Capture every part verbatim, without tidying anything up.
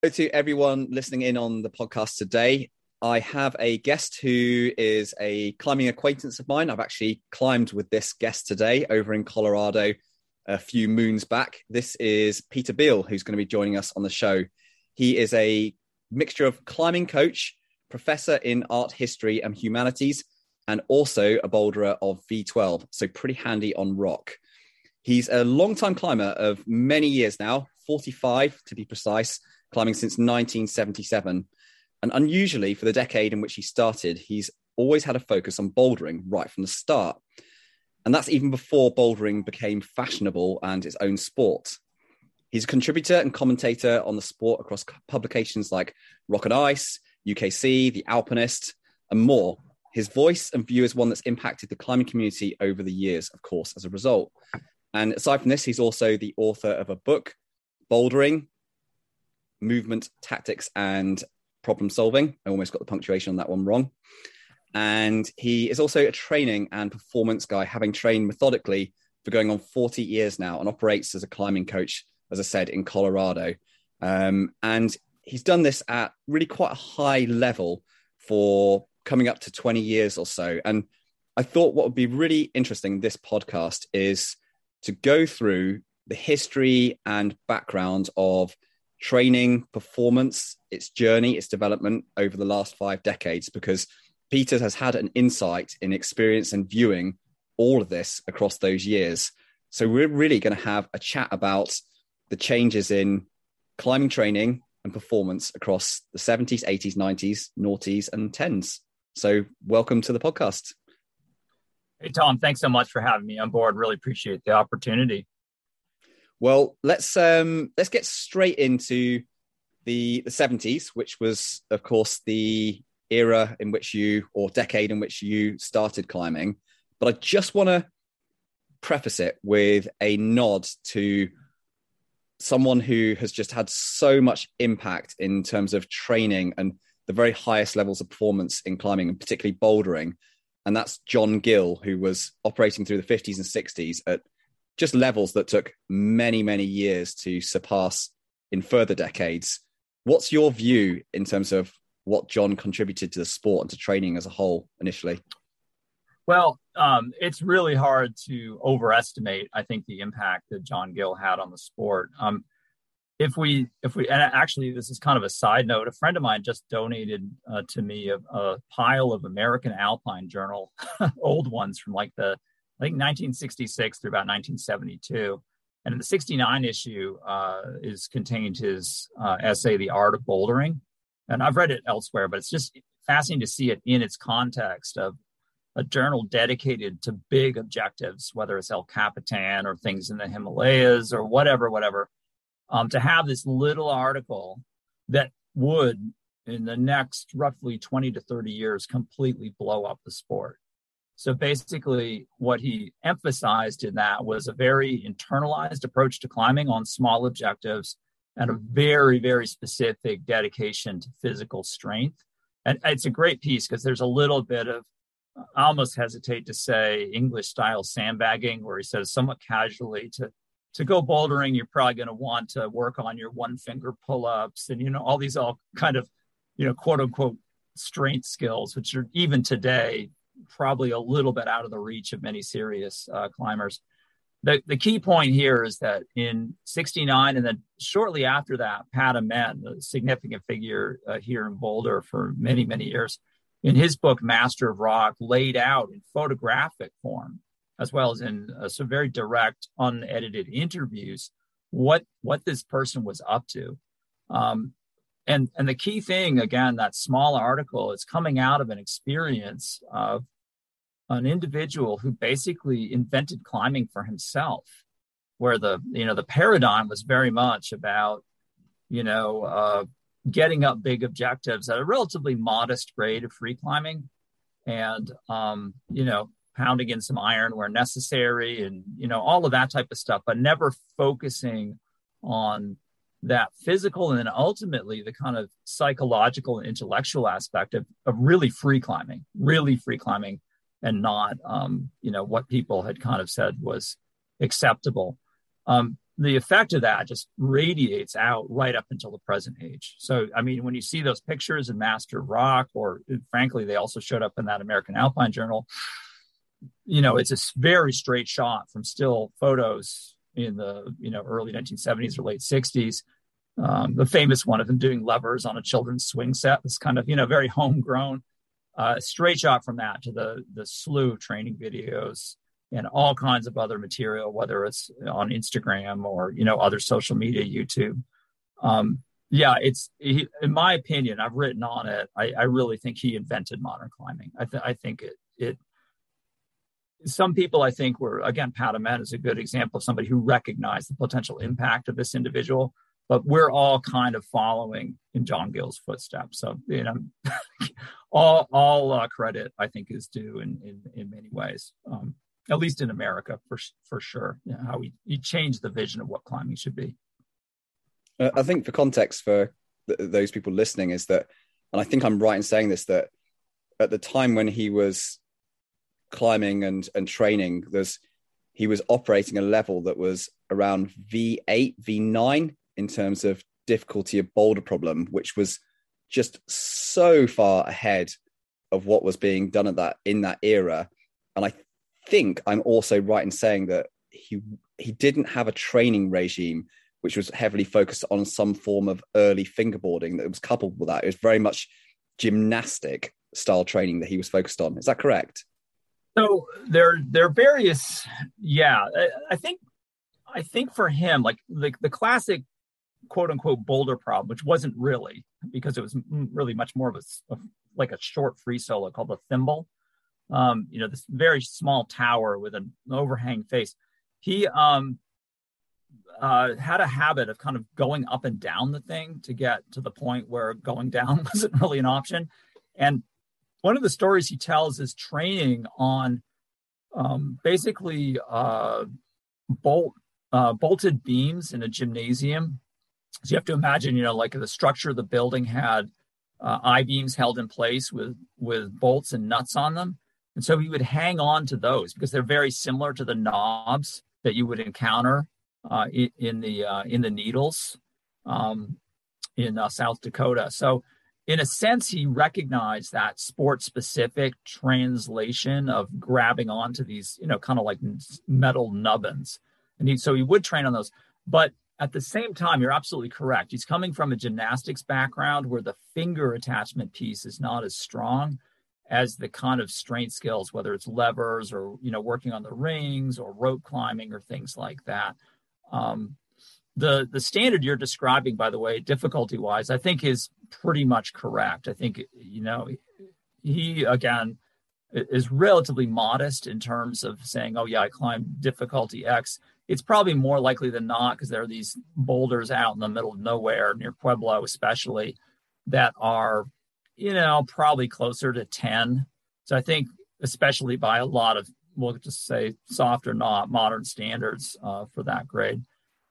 To everyone listening in on the podcast today. I have a guest who is a climbing acquaintance of mine. I've actually climbed with this guest today over in Colorado a few moons back. This is Peter Beal, who's going to be joining us on the show. He is a mixture of climbing coach, professor in art history and humanities, and also a boulderer of V twelve, so pretty handy on rock. He's a long-time climber of many years now, forty-five to be precise, climbing since nineteen seventy-seven. And unusually for the decade in which he started, he's always had a focus on bouldering right from the start. And that's even before bouldering became fashionable and its own sport. He's a contributor and commentator on the sport across publications like Rock and Ice, U K C, The Alpinist, and more. His voice and view is one that's impacted the climbing community over the years, of course, as a result. And aside from this, he's also the author of a book, Bouldering, Movement, Tactics, and Problem Solving. I almost got the punctuation on that one wrong. And he is also a training and performance guy, having trained methodically for going on forty years now, and operates as a climbing coach, as I said, in Colorado. Um, and he's done this at really quite a high level for coming up to twenty years or so. And I thought what would be really interesting in this podcast is to go through the history and background of training, performance, its journey, its development over the last five decades, because Peter has had an insight in experience and viewing all of this across those years. So we're really going to have a chat about the changes in climbing training and performance across the seventies, eighties, nineties, noughties, and tens. So welcome to the podcast. Hey, Tom, thanks so much for having me on board. Really appreciate the opportunity. Well, let's um, let's get straight into the, the seventies, which was, of course, the era in which you, or decade in which you started climbing. But I just want to preface it with a nod to someone who has just had so much impact in terms of training and the very highest levels of performance in climbing, and particularly bouldering. And that's John Gill, who was operating through the fifties and sixties at just levels that took many, many years to surpass in further decades. What's your view in terms of what John contributed to the sport and to training as a whole initially? Well, um, it's really hard to overestimate, I think, the impact that John Gill had on the sport. Um, if we, if we, and actually, this is kind of a side note. A friend of mine just donated uh, to me a, a pile of American Alpine Journal, old ones from like the, I think nineteen sixty-six through about nineteen seventy-two. And in the sixty-nine issue uh, is contained his uh, essay, The Art of Bouldering. And I've read it elsewhere, but it's just fascinating to see it in its context of a journal dedicated to big objectives, whether it's El Capitan or things in the Himalayas or whatever, whatever. Um, to have this little article that would, in the next roughly twenty to thirty years, completely blow up the sport. So basically, what he emphasized in that was a very internalized approach to climbing on small objectives and a very, very specific dedication to physical strength. And it's a great piece because there's a little bit of, I almost hesitate to say English style sandbagging, where he says somewhat casually to, to go bouldering, you're probably going to want to work on your one finger pull-ups and, you know, all these all kind of, you know, quote unquote strength skills, which are even today probably a little bit out of the reach of many serious uh, climbers. The, the key point here is that in sixty-nine, and then shortly after that, Pat Ament, a significant figure uh, here in Boulder for many, many years, in his book, Master of Rock, laid out in photographic form, as well as in uh, some very direct, unedited interviews, what, what this person was up to. Um, and, and the key thing, again, that small article is coming out of an experience of an individual who basically invented climbing for himself, where the, you know, the paradigm was very much about, you know, uh, getting up big objectives at a relatively modest grade of free climbing and, um, you know, pounding in some iron where necessary and, you know, all of that type of stuff, but never focusing on that physical and then ultimately the kind of psychological and intellectual aspect of, of really free climbing, really free climbing. And not, um, you know, what people had kind of said was acceptable. Um, the effect of that just radiates out right up until the present age. So, I mean, when you see those pictures in Master of Rock, or frankly, they also showed up in that American Alpine Journal, you know, it's a very straight shot from still photos in the, you know, early nineteen seventies or late sixties. Um, the famous one of them doing levers on a children's swing set, this kind of, you know, very homegrown, uh, straight shot from that to the, the slew of training videos and all kinds of other material, whether it's on Instagram or, you know, other social media, YouTube. Um, yeah, it's, he, in my opinion, I've written on it. I, I really think he invented modern climbing. I, th- I think it, it, some people I think were, again, Pat Ament is a good example of somebody who recognized the potential impact of this individual, but we're all kind of following in John Gill's footsteps. So, you know, all, all uh, credit I think is due in, in, in many ways. Um, At least in America, for for sure, you know, how we he changed the vision of what climbing should be. Uh, I think for context for th- those people listening is that, and I think I'm right in saying this, that at the time when he was climbing and and training, there's he was operating a level that was around V eight, V nine in terms of difficulty of boulder problem, which was just so far ahead of what was being done at that in that era. And I think I'm also right in saying that he he didn't have a training regime which was heavily focused on some form of early fingerboarding that was coupled with that. It was very much gymnastic style training that he was focused on. Is that correct? So there there are various, yeah. I, I think I think for him, like the, the classic quote unquote boulder problem, which wasn't really, because it was really much more of a, like a short free solo called the thimble. Um, you know, this very small tower with an overhang face. He um, uh, had a habit of kind of going up and down the thing to get to the point where going down wasn't really an option. And one of the stories he tells is training on um, basically uh, bolt uh, bolted beams in a gymnasium. So you have to imagine, you know, like the structure of the building had uh, I-beams held in place with with bolts and nuts on them. And so he would hang on to those because they're very similar to the knobs that you would encounter uh, in, in the uh, in the needles um, in uh, South Dakota. So in a sense, he recognized that sport-specific translation of grabbing onto these, you know, kind of like metal nubbins. And he, so he would train on those. But at the same time, you're absolutely correct. He's coming from a gymnastics background where the finger attachment piece is not as strong as the kind of strength skills, whether it's levers or, you know, working on the rings or rope climbing or things like that. Um, the the standard you're describing, by the way, difficulty-wise, I think is pretty much correct. I think, you know, he, again, is relatively modest in terms of saying, oh, yeah, I climbed difficulty X. It's probably more likely than not because there are these boulders out in the middle of nowhere, near Pueblo especially, that are, you know, probably closer to ten. So I think, especially by a lot of, we'll just say soft or not modern standards uh, for that grade.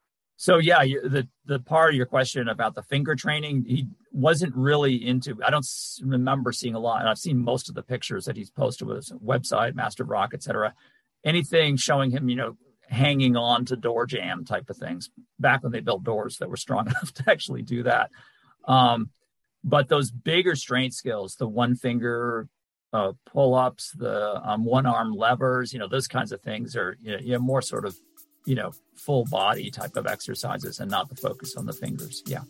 So yeah, you, the the part of your question about the finger training, he wasn't really into. I don't remember seeing a lot, and I've seen most of the pictures that he's posted with his website, Master of Rock, et cetera. Anything showing him, you know, hanging on to door jam type of things. Back when they built doors that were strong enough to actually do that. Um, But those bigger strength skills, the one finger uh, pull-ups, the um, one arm levers, you know, those kinds of things are, you know, you know, more sort of, you know, full body type of exercises and not the focus on the fingers. Yeah.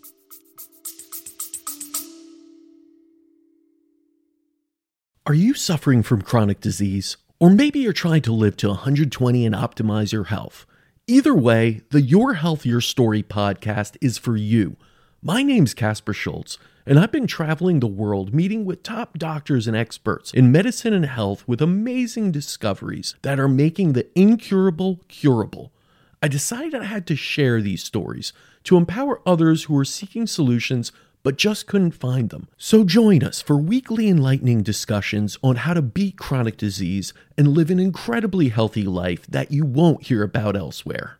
Are you suffering from chronic disease? Or maybe you're trying to live to one hundred twenty and optimize your health. Either way, the Your Health, Your Story podcast is for you. My name's Casper Schultz, and I've been traveling the world meeting with top doctors and experts in medicine and health with amazing discoveries that are making the incurable curable. I decided I had to share these stories to empower others who are seeking solutions but just couldn't find them. So join us for weekly enlightening discussions on how to beat chronic disease and live an incredibly healthy life that you won't hear about elsewhere.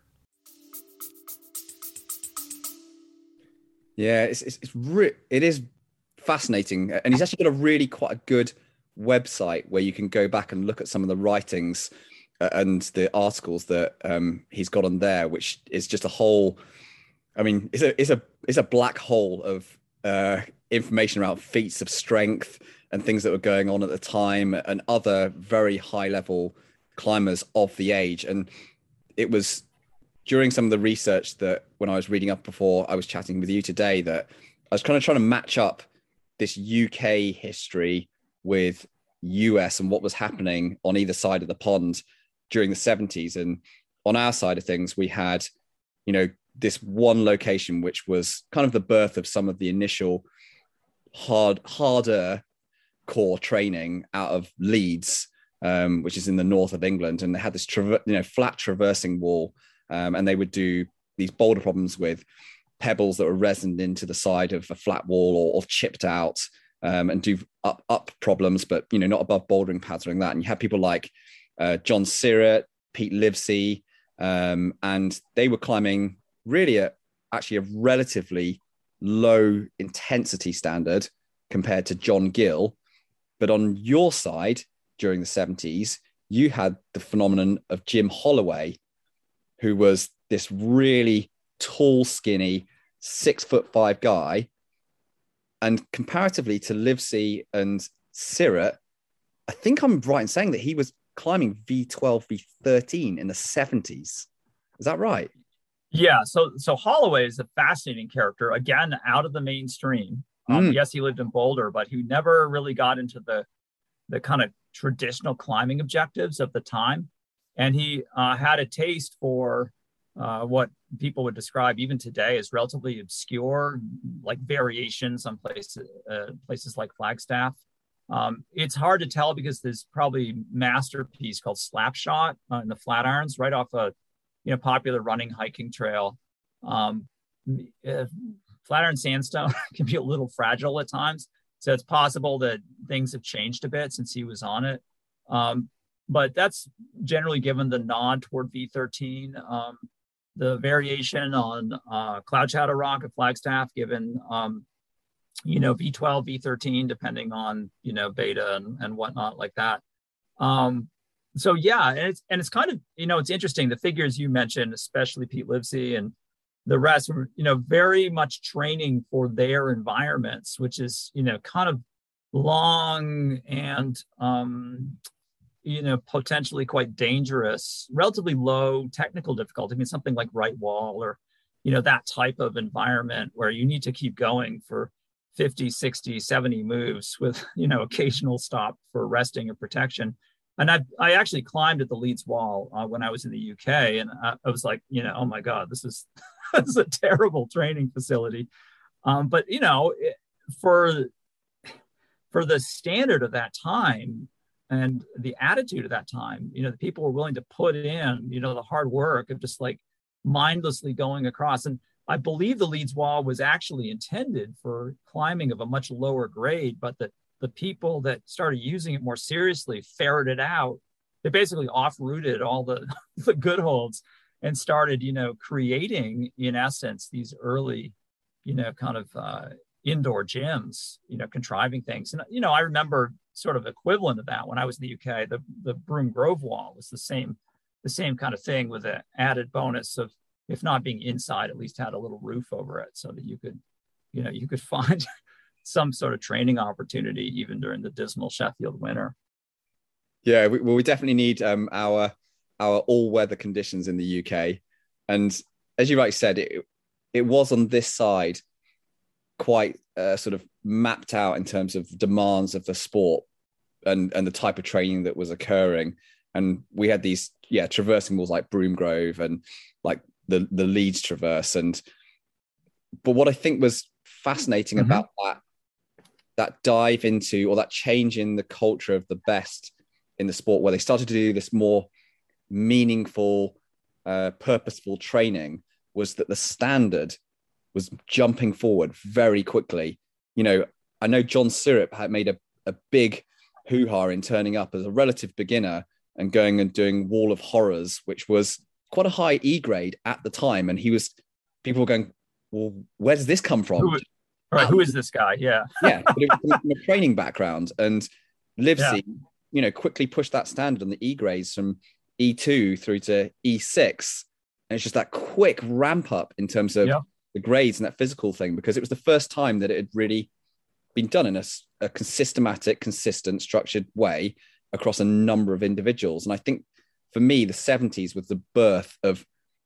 Yeah, it's it's, it's re- it is fascinating, and he's actually got a really quite a good website where you can go back and look at some of the writings and the articles that um, he's got on there, which is just a whole, I mean, it's a, it's a, it's a black hole of uh, information around feats of strength and things that were going on at the time and other very high level climbers of the age. And it was during some of the research that when I was reading up before I was chatting with you today, that I was kind of trying to match up this U K history with U S and what was happening on either side of the pond during the seventies. And on our side of things, we had, you know, this one location, which was kind of the birth of some of the initial hard, harder core training out of Leeds, um, which is in the north of England. And they had this, traver- you know, flat traversing wall. Um, and they would do these boulder problems with pebbles that were resined into the side of a flat wall or, or chipped out, um, and do up, up problems, but, you know, not above bouldering pads or anything like that. And you had people like uh, John Sirrett, Pete Livesey, um, and they were climbing really a, actually a relatively low intensity standard compared to John Gill. But on your side, during the seventies, you had the phenomenon of Jim Holloway, who was this really tall, skinny, six foot five guy. And comparatively to Livesey and Sirrett, I think I'm right in saying that he was climbing V twelve, V thirteen in the seventies. Is that right? Yeah. So, so Holloway is a fascinating character, again, out of the mainstream. Um, mm. Yes, he lived in Boulder, but he never really got into the, the kind of traditional climbing objectives of the time. And he uh, had a taste for uh, what people would describe even today as relatively obscure, like variations on places, uh, places like Flagstaff. Um, it's hard to tell because there's probably a masterpiece called Slapshot uh, in the Flatirons, right off a you know popular running hiking trail. Um, uh, Flatiron sandstone can be a little fragile at times, so it's possible that things have changed a bit since he was on it. Um, but that's generally given the nod toward V thirteen. Um, the variation on uh, Cloud Shadow Rock at Flagstaff, given um, you know, V twelve, V thirteen, depending on, you know, beta and, and whatnot like that. Um, so yeah, and it's, and it's kind of, you know, it's interesting. The figures you mentioned, especially Pete Livesey and the rest were, you know, very much training for their environments, which is, you know, kind of long and, um, you know, potentially quite dangerous, relatively low technical difficulty. I mean, something like right wall or, you know, that type of environment where you need to keep going for fifty, sixty, seventy moves with, you know, occasional stop for resting or protection. And I I actually climbed at the Leeds Wall uh, when I was in the U K. And I, I was like, you know, oh my God, this is, this is a terrible training facility. Um, but, you know, it, for, for the standard of that time and the attitude of that time, you know, the people were willing to put in, you know, the hard work of just like mindlessly going across. And I believe the Leeds Wall was actually intended for climbing of a much lower grade, but the, the people that started using it more seriously ferreted out. They basically off-rooted all the, the good holds and started, you know, creating, in essence, these early, you know, kind of uh, indoor gyms, you know, contriving things. And, you know, I remember sort of equivalent of that when I was in the U K. The, the Broome Grove Wall was the same, the same kind of thing with the added bonus of, if not being inside, at least had a little roof over it so that you could, you know, you could find some sort of training opportunity even during the dismal Sheffield winter. Yeah, we, well, we definitely need um, our our all-weather conditions in the U K. And as you rightly said, it it was on this side quite uh, sort of mapped out in terms of demands of the sport and, and the type of training that was occurring. And we had these, yeah, traversing walls like Broome Grove and like the, the Leeds Traverse. And, but what I think was fascinating mm-hmm. about that, that dive into, or that change in the culture of the best in the sport, where they started to do this more meaningful, uh, purposeful training, was that the standard was jumping forward very quickly. You know, I know John Sirrett had made a, a big hoo-ha in turning up as a relative beginner and going and doing Wall of Horrors, which was quite a high E grade at the time. And he was, people were going, well, where does this come from? Who, right, who is this guy? Yeah. Yeah, but it was from a training background. And Livesey, yeah. you know, quickly pushed that standard on the E grades from E two through to E six. And it's just that quick ramp up in terms of yeah. the grades and that physical thing, because it was the first time that it had really been done in a, a systematic, consistent, structured way across a number of individuals. And I think for me, the seventies was the birth of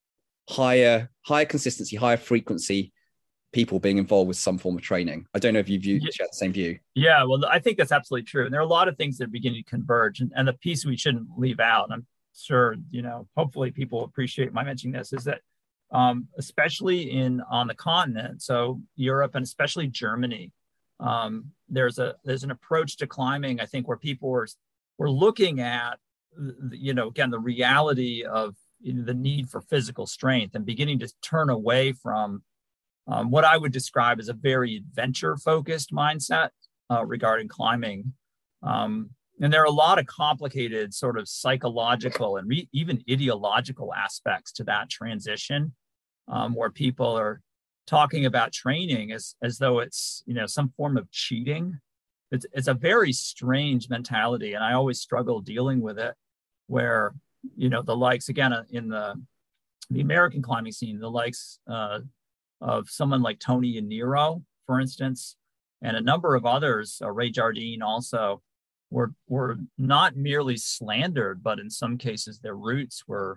higher, higher consistency, higher frequency people being involved with some form of training. I don't know if you view, share the same view. Yeah, well, I think that's absolutely true. And there are a lot of things that are beginning to converge. And, and the piece we shouldn't leave out, and I'm sure, you know, hopefully people appreciate my mentioning this, is that um, especially in on the continent, so Europe and especially Germany, um, there's a there's an approach to climbing, I think, where people were, were looking at, you know, again, the reality of you know, the need for physical strength and beginning to turn away from um, what I would describe as a very adventure-focused mindset uh, regarding climbing. Um, and there are a lot of complicated sort of psychological and re- even ideological aspects to that transition, um, where people are talking about training as, as though it's, you know, some form of cheating. It's, it's a very strange mentality. And I always struggle dealing with it, where, you know, the likes, again, in the, the American climbing scene, the likes uh, of someone like Tony Aniro, for instance, and a number of others, uh, Ray Jardine also, were, were not merely slandered, but in some cases their roots were,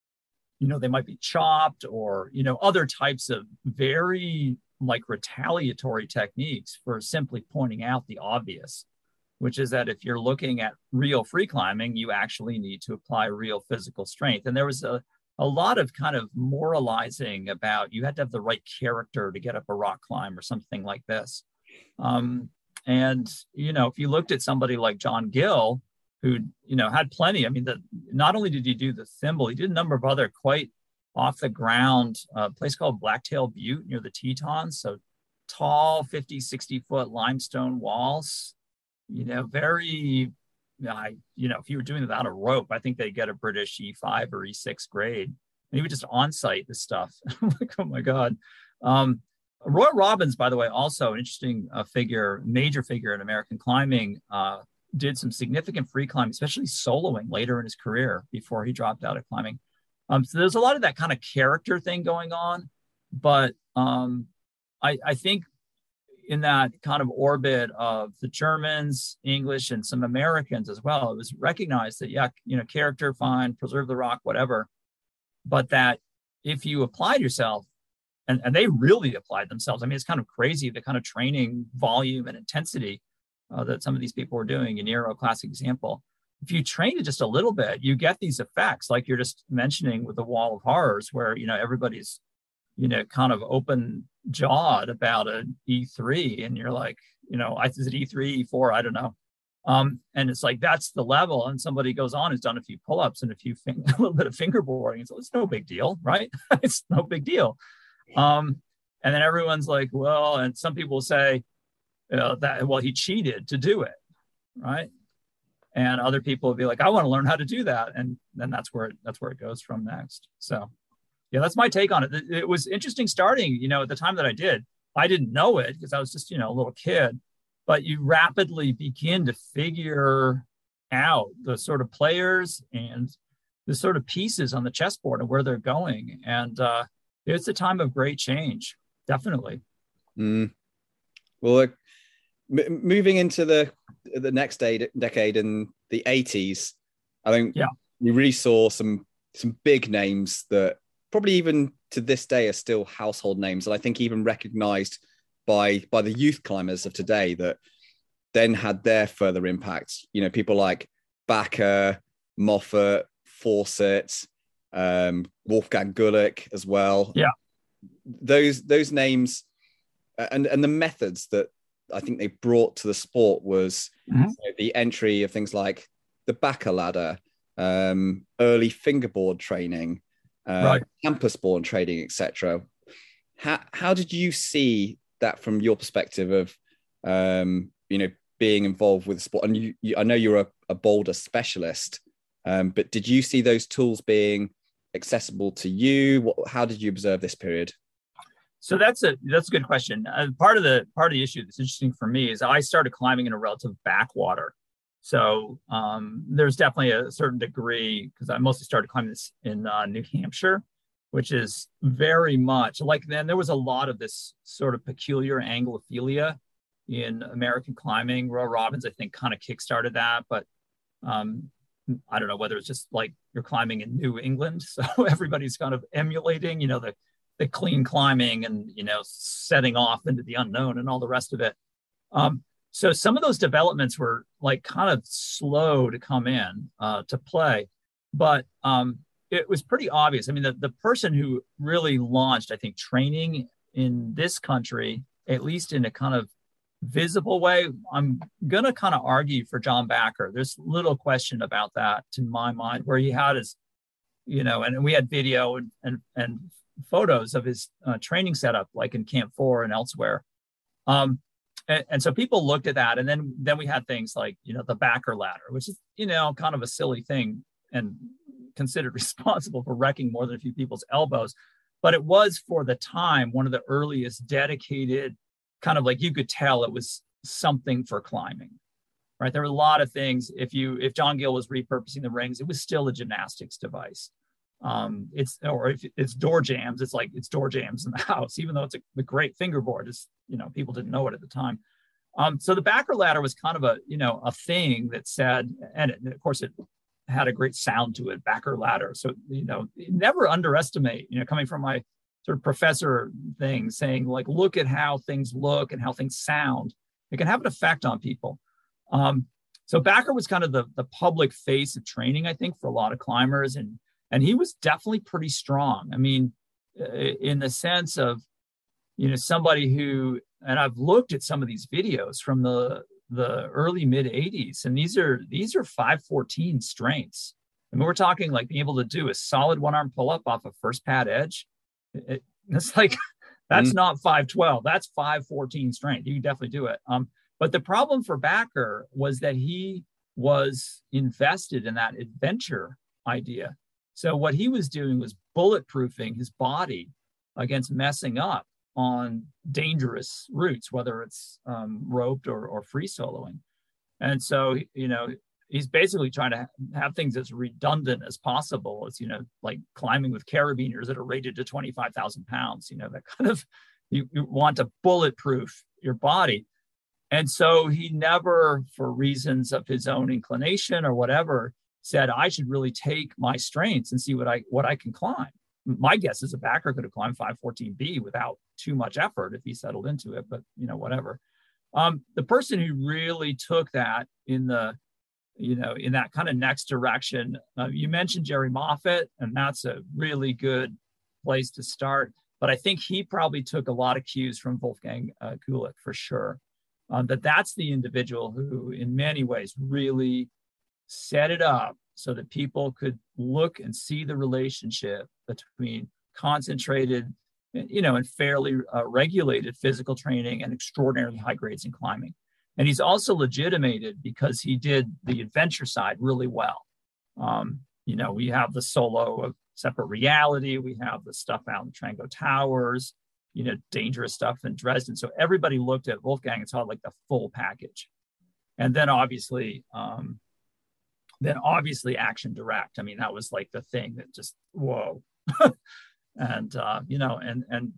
you know, they might be chopped or, you know, other types of very like retaliatory techniques for simply pointing out the obvious, which is that if you're looking at real free climbing, you actually need to apply real physical strength. And there was a, a lot of kind of moralizing about you had to have the right character to get up a rock climb or something like this. Um, and, you know, if you looked at somebody like John Gill, who, you know, had plenty, I mean, the, not only did he do the Thimble, he did a number of other quite off the ground, a uh, place called Blacktail Butte near the Tetons. So tall, fifty, sixty foot limestone walls. You know, very, I, you know, if you were doing it without a rope, I think they get a British E five or E six grade. And he would just on-site this stuff. Like, oh my God. Um, Roy Robbins, by the way, also an interesting uh, figure, major figure in American climbing, uh, did some significant free climbing, especially soloing later in his career before he dropped out of climbing. Um, so there's a lot of that kind of character thing going on. But um, I, I think in that kind of orbit of the Germans, English, and some Americans as well, it was recognized that, yeah, you know, character, fine, preserve the rock, whatever. But that if you applied yourself, and, and they really applied themselves. I mean, it's kind of crazy, the kind of training volume and intensity uh, that some of these people were doing. In Nero, classic example. If you train it just a little bit, you get these effects like you're just mentioning with the Wall of Horrors, where, you know, everybody's, you know, kind of open jawed about an E three. And you're like, you know, is it E three, E four? I don't know. Um, and it's like, that's the level. And somebody goes on, who's done a few pull-ups and a few, fing- a little bit of fingerboarding. So it's no big deal, right? It's no big deal. Um, and then everyone's like, well, and some people say uh, that, well, he cheated to do it, right? And other people will be like, I want to learn how to do that. And then that's where, it, that's where it goes from next. So yeah, that's my take on it. It was interesting starting, you know, at the time that I did. I didn't know it because I was just, you know, a little kid, but you rapidly begin to figure out the sort of players and the sort of pieces on the chessboard and where they're going. And uh, it's a time of great change, definitely. Mm. Well, uh, m- moving into the the next de- decade in the eighties, I think yeah. we really saw some some big names that probably even to this day are still household names, and I think even recognized by by the youth climbers of today that then had their further impact. You know, people like Bakker, Moffat, Fawcett, um, Wolfgang Gulick as well. Yeah, those those names and and the methods that I think they brought to the sport was mm-hmm. you know, the entry of things like the Bakker ladder, um, early fingerboard training, uh, right. campus born trading, et cetera. How how did you see that from your perspective of um, you know being involved with the sport? And you, you I know you're a, a boulder specialist, um, but did you see those tools being accessible to you? What, how did you observe this period? So that's a that's a good question. Uh, part of the part of the issue that's interesting for me is I started climbing in a relative backwater. So um, there's definitely a certain degree, because I mostly started climbing this in uh, New Hampshire, which is very much like, then there was a lot of this sort of peculiar Anglophilia in American climbing. Roy Robbins, I think, kind of kickstarted that, but um, I don't know whether it's just like you're climbing in New England, so everybody's kind of emulating, you know, the the clean climbing and, you know, setting off into the unknown and all the rest of it. Um, so some of those developments were like kind of slow to come in uh, to play, but um, it was pretty obvious. I mean, the, the person who really launched, I think, training in this country, at least in a kind of visible way, I'm going to kind of argue for John Backer. There's little question about that to my mind, where he had his, you know, and we had video and and, and photos of his uh, training setup, like in Camp Four and elsewhere. Um, and, and so people looked at that, and then then we had things like, you know, the Backer ladder, which is, you know, kind of a silly thing and considered responsible for wrecking more than a few people's elbows. But it was, for the time, one of the earliest dedicated, kind of like, you could tell it was something for climbing, right? There were a lot of things. If you, if John Gill was repurposing the rings, it was still a gymnastics device. Um, it's, or if it's door jams, it's like, it's door jams in the house, even though it's a, a great fingerboard. It's, you know, people didn't know it at the time. Um, so the Backer ladder was kind of a, you know, a thing that said, and it, of course it had a great sound to it, Backer ladder. So, you know, never underestimate, you know, coming from my sort of professor thing, saying like, look at how things look and how things sound. It can have an effect on people. Um, so Backer was kind of the, the public face of training, I think, for a lot of climbers. And, and he was definitely pretty strong. I mean, in the sense of, you know, somebody who, and I've looked at some of these videos from the, the early mid eighties, and these are, these are five fourteen strengths. I mean, we're talking like being able to do a solid one arm pull up off a first pad edge. It, it's like, that's mm-hmm. not five twelve, that's five fourteen strength. You can definitely do it. Um, but the problem for Backer was that he was invested in that adventure idea. So what he was doing was bulletproofing his body against messing up on dangerous routes, whether it's um, roped or, or free soloing. And so, you know, he's basically trying to have things as redundant as possible. It's, you know, like climbing with carabiners that are rated to twenty-five thousand pounds, you know, that kind of, you, you want to bulletproof your body. And so he never, for reasons of his own inclination or whatever, said, I should really take my strengths and see what I, what I can climb. My guess is a Backer could have climbed five fourteen B without too much effort if he settled into it, but, you know, whatever. Um, the person who really took that in the, you know, in that kind of next direction. Uh, you mentioned Jerry Moffatt, and that's a really good place to start. But I think he probably took a lot of cues from Wolfgang uh, Kulik, for sure. Um, that that's the individual who, in many ways, really set it up so that people could look and see the relationship between concentrated, you know, and fairly uh, regulated physical training and extraordinarily high grades in climbing. And he's also legitimated because he did the adventure side really well. Um, you know, we have the solo of Separate Reality. We have the stuff out in the Trango Towers, you know, dangerous stuff in Dresden. So everybody looked at Wolfgang and saw like the full package. And then obviously, um, then obviously Action Direct. I mean, that was like the thing that just, whoa. and, uh, you know, and, and,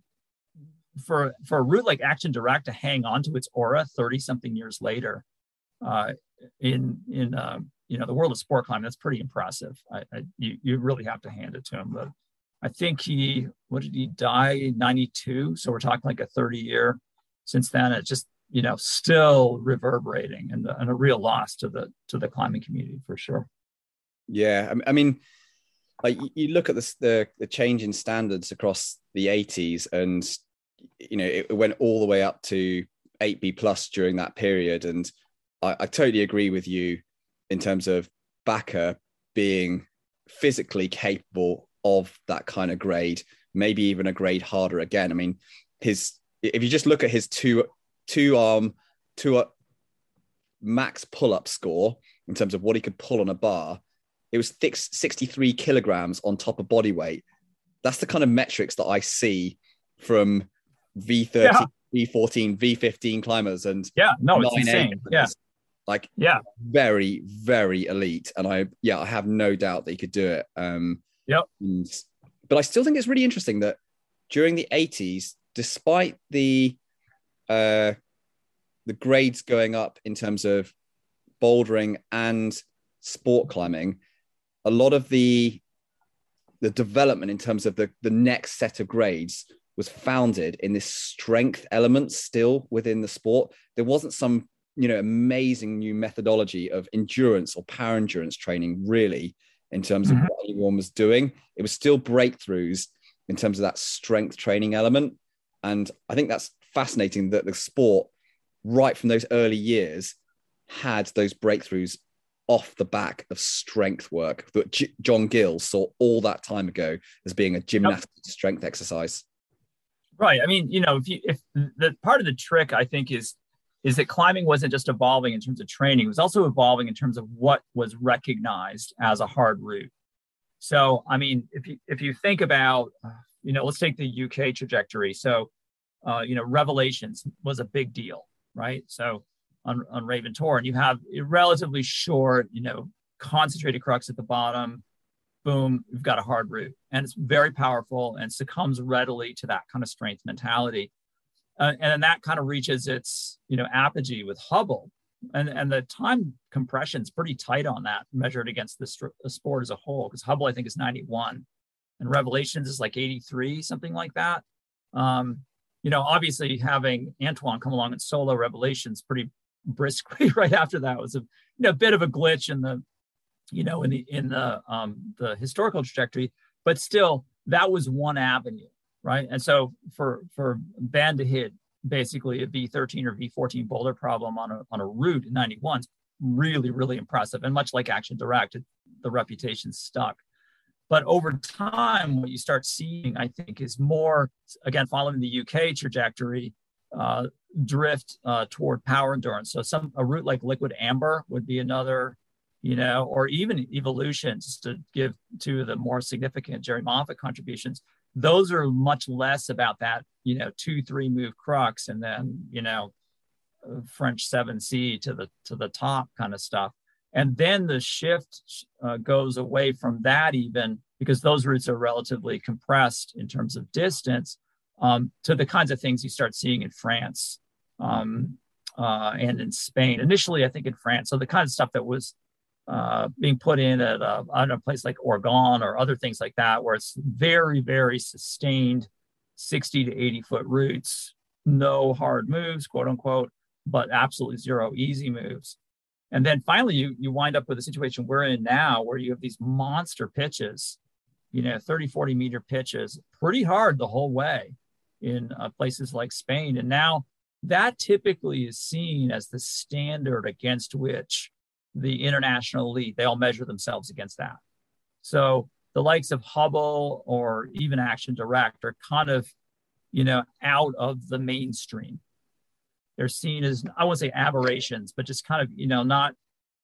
for for a route like Action Direct to hang on to its aura thirty something years later uh, in in uh, you know, the world of sport climbing, that's pretty impressive. I, I, you, you really have to hand it to him. But I think he, what did he die? ninety-two. So we're talking like a thirty year since then. It's just, you know, still reverberating, and, and a real loss to the to the climbing community, for sure. Yeah, I mean, like you look at this, the the change in standards across the eighties, and you know, it went all the way up to eight B plus during that period. And I, I totally agree with you in terms of Backer being physically capable of that kind of grade, maybe even a grade harder again. I mean, his, if you just look at his two, two arm, two uh, max pull-up score in terms of what he could pull on a bar, it was thick, sixty-three kilograms on top of body weight. That's the kind of metrics that I see from V thirty, yeah. V fourteen, V fifteen climbers, and yeah, no, it's insane. Yeah, Like, yeah, very, very elite. And I, yeah, I have no doubt that he could do it. Um, yep. And, but I still think it's really interesting that during the eighties, despite the uh, the grades going up in terms of bouldering and sport climbing, a lot of the the development in terms of the, the next set of grades was founded in this strength element still within the sport. There wasn't some, you know, amazing new methodology of endurance or power endurance training, really, in terms of mm-hmm. what anyone was doing. It was still breakthroughs in terms of that strength training element. And I think that's fascinating that the sport, right from those early years, had those breakthroughs off the back of strength work that G- John Gill saw all that time ago as being a gymnastic yep. strength exercise. Right. I mean, you know, if you, if the part of the trick, I think, is, is that climbing wasn't just evolving in terms of training, it was also evolving in terms of what was recognized as a hard route. So, I mean, if you, if you think about, you know, let's take the U K trajectory. So, uh, you know, Revelations was a big deal, right? So on, on Raven Tour, and you have a relatively short, you know, concentrated crux at the bottom, boom, you've got a hard route, and it's very powerful and succumbs readily to that kind of strength mentality. Uh, and then that kind of reaches its, you know, apogee with Hubble, and, and the time compression is pretty tight on that measured against the, st- the sport as a whole, because Hubble, I think, is ninety-one and Revelations is like eighty-three, something like that. Um, you know, obviously having Antoine come along and solo Revelations pretty briskly right after that was a, you know, a bit of a glitch in the, you know, in the, in the, um, the historical trajectory, but still that was one avenue. Right. And so for, for Ben to hit basically a V thirteen or V fourteen boulder problem on a, on a route in ninety-one is really, really impressive. And much like Action Direct, it, the reputation stuck. But over time, what you start seeing, I think, is more, again, following the U K trajectory, uh, drift uh, toward power endurance. So some a route like Liquid Amber would be another, you know, or even Evolution, just to give to the more significant Jerry Moffatt contributions. Those are much less about that, you know, two, three move crux and then, you know, French seven C to the to the top kind of stuff. And then the shift uh, goes away from that, even because those routes are relatively compressed in terms of distance, um, to the kinds of things you start seeing in France um, uh, and in Spain. Initially, I think in France. So the kind of stuff that was uh, being put in at a, I don't know, a place like Orgon or other things like that, where it's very, very sustained sixty to eighty foot routes, no hard moves, quote unquote, but absolutely zero easy moves. And then finally, you you wind up with a situation we're in now where you have these monster pitches, you know, thirty, forty meter pitches, pretty hard the whole way in uh, places like Spain. And now that typically is seen as the standard against which the international elite, they all measure themselves against that. So the likes of Hubble or even Action Direct are kind of, you know, out of the mainstream. They're seen as, I won't say aberrations, but just kind of, you know, not,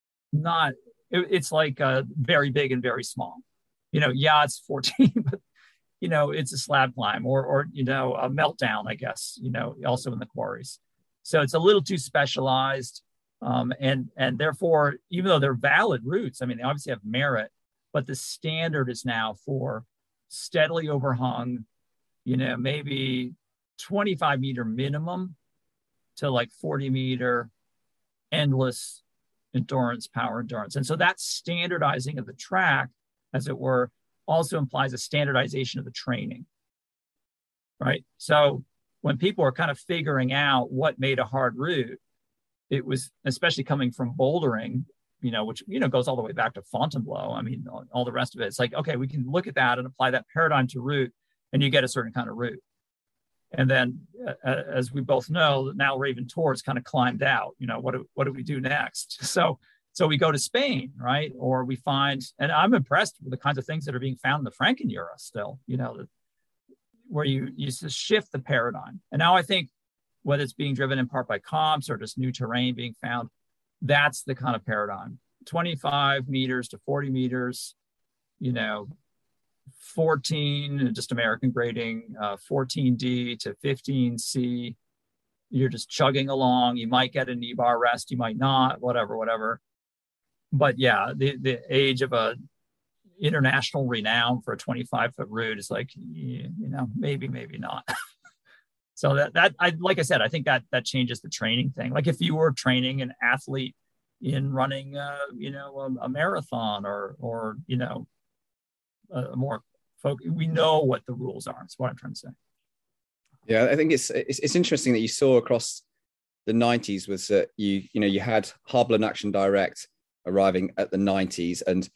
not, it, it's like uh, very big and very small. You know, yeah, it's fourteen, but, you know, it's a slab climb or, or, you know, a meltdown, I guess, you know, also in the quarries. So it's a little too specialized. Um, and, and therefore, even though they're valid routes, I mean, they obviously have merit, but the standard is now for steadily overhung, you know, maybe twenty-five meter minimum to like forty meter endless endurance, power endurance. And so that standardizing of the track, as it were, also implies a standardization of the training, right? So when people are kind of figuring out what made a hard route, it was, especially coming from bouldering, you know, which, you know, goes all the way back to Fontainebleau. I mean, all, all the rest of it. It's like, okay, we can look at that and apply that paradigm to route, and you get a certain kind of route. And then, uh, as we both know, now Raven Tour has kind of climbed out. You know, what do, what do we do next? So, so we go to Spain, right? Or we find, and I'm impressed with the kinds of things that are being found in the Frankenjura still. You know, the, where you you just shift the paradigm. And now I think whether it's being driven in part by comps or just new terrain being found, that's the kind of paradigm. twenty-five meters to forty meters, you know, fourteen, just American grading, uh, fourteen D to fifteen C, you're just chugging along. You might get a knee bar rest, you might not, whatever, whatever. But yeah, the, the age of a international renown for a twenty-five foot route is like, you know, maybe, maybe not. So that, that I, like I said, I think that that changes the training thing. Like if you were training an athlete in running, uh, you know, a, a marathon or, or, you know, a more folk, we know what the rules are. That's what I'm trying to say. Yeah, I think it's, it's, it's interesting that you saw across the nineties was that you, you know, you had Hubble and Action Direct arriving at the nineties, and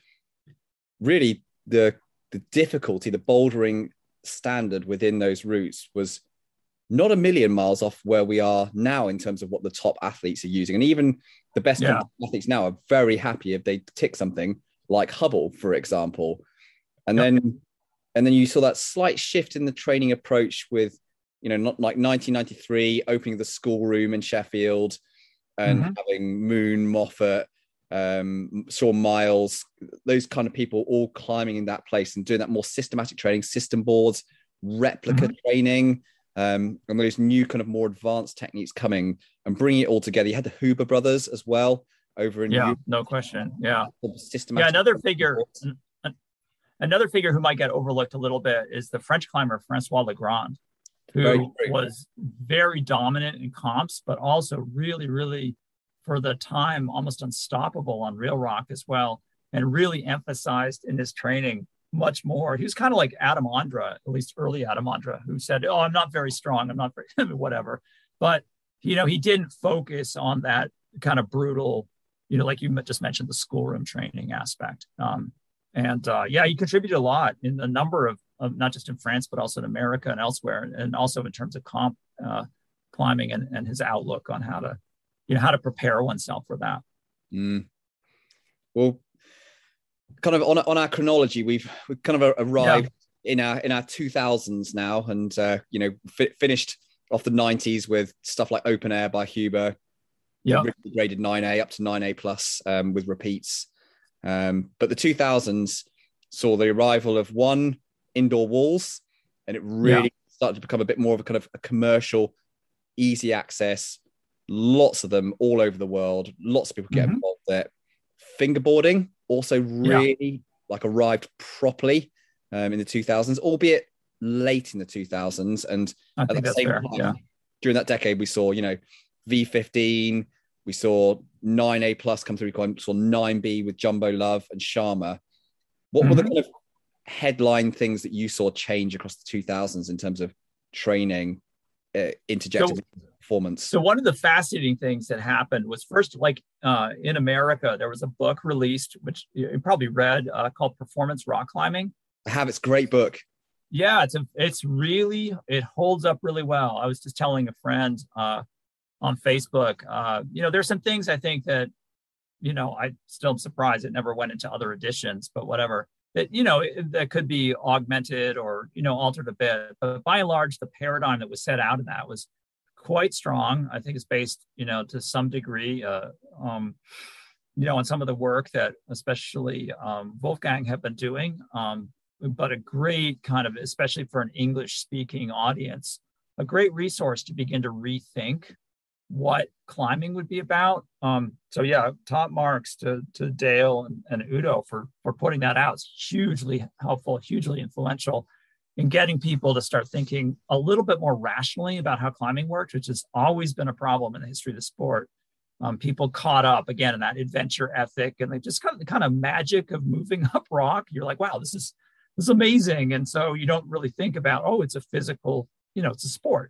really the the difficulty, the bouldering standard within those routes was not a million miles off where we are now in terms of what the top athletes are using. And even the best yeah. athletes now are very happy if they tick something like Hubble, for example. And yep. then and then you saw that slight shift in the training approach with, you know, not like nineteen ninety-three, opening the schoolroom in Sheffield and mm-hmm. having Moon, Moffat, um, Shawn Miles, those kind of people all climbing in that place and doing that more systematic training, system boards, replica mm-hmm. training, um, and those new kind of more advanced techniques coming and bringing it all together. You had the Huber brothers as well over in yeah, Europe. No question. Yeah, systematic. Yeah, another figure, another figure who might get overlooked a litlittle bit is the French climber Francois Legrand, who very, very was very dominant in comps, but also really, really, for the time, almost unstoppable on real rock as well, and really emphasized in his training much more. He was kind of like Adam Ondra, at least early Adam Ondra, who said, oh, I'm not very strong, I'm not very, whatever. But, you know, he didn't focus on that kind of brutal, you know, like you just mentioned, the schoolroom training aspect. Um, and uh, yeah, he contributed a lot in a number of, of, not just in France, but also in America and elsewhere, and also in terms of comp uh, climbing and, and his outlook on how to, you know, how to prepare oneself for that. Mm. Well, kind of on, on our chronology, we've, we've kind of arrived yeah. in our, in our two thousands now, and, uh, you know, fi- finished off the nineties with stuff like Open Air by Huber, yeah, graded nine A up to nine A plus um, with repeats. Um, but the two thousands saw the arrival of one, indoor walls, and it really yeah. started to become a bit more of a kind of a commercial, easy access, lots of them all over the world, lots of people get mm-hmm. involved there. Fingerboarding also really yeah. like arrived properly um, in the two thousands, albeit late in the two thousands. And I at think the that's same fair. time, Yeah. during that decade, we saw, you know, V fifteen, we saw nine A plus come through, we saw nine B with Jumbo Love and Sharma. What mm-hmm. were the kind of headline things that you saw change across the two thousands in terms of training uh, interjected so, performance? So one of the fascinating things that happened was first, like uh, in America, there was a book released, which you probably read, uh, called Performance Rock Climbing. I have. It's a great book. Yeah, it's a, it's really, it holds up really well. I was just telling a friend uh, on Facebook, uh, you know, there's some things I think that, you know, I still am surprised it never went into other editions, but whatever, that, you know, that could be augmented or, you know, altered a bit. But by and large, the paradigm that was set out in that was quite strong. I think it's based, you know, to some degree, uh, um, you know, on some of the work that especially um, Wolfgang have been doing. Um, but a great kind of, especially for an English speaking audience, a great resource to begin to rethink what climbing would be about. Um, so yeah, top marks to, to Dale and, and Udo for, for putting that out. It's hugely helpful, hugely influential in getting people to start thinking a little bit more rationally about how climbing works, which has always been a problem in the history of the sport. Um, people caught up again in that adventure ethic, and they just kind of the kind of magic of moving up rock. You're like, wow, this is It's amazing. And so you don't really think about, oh, it's a physical, you know, it's a sport.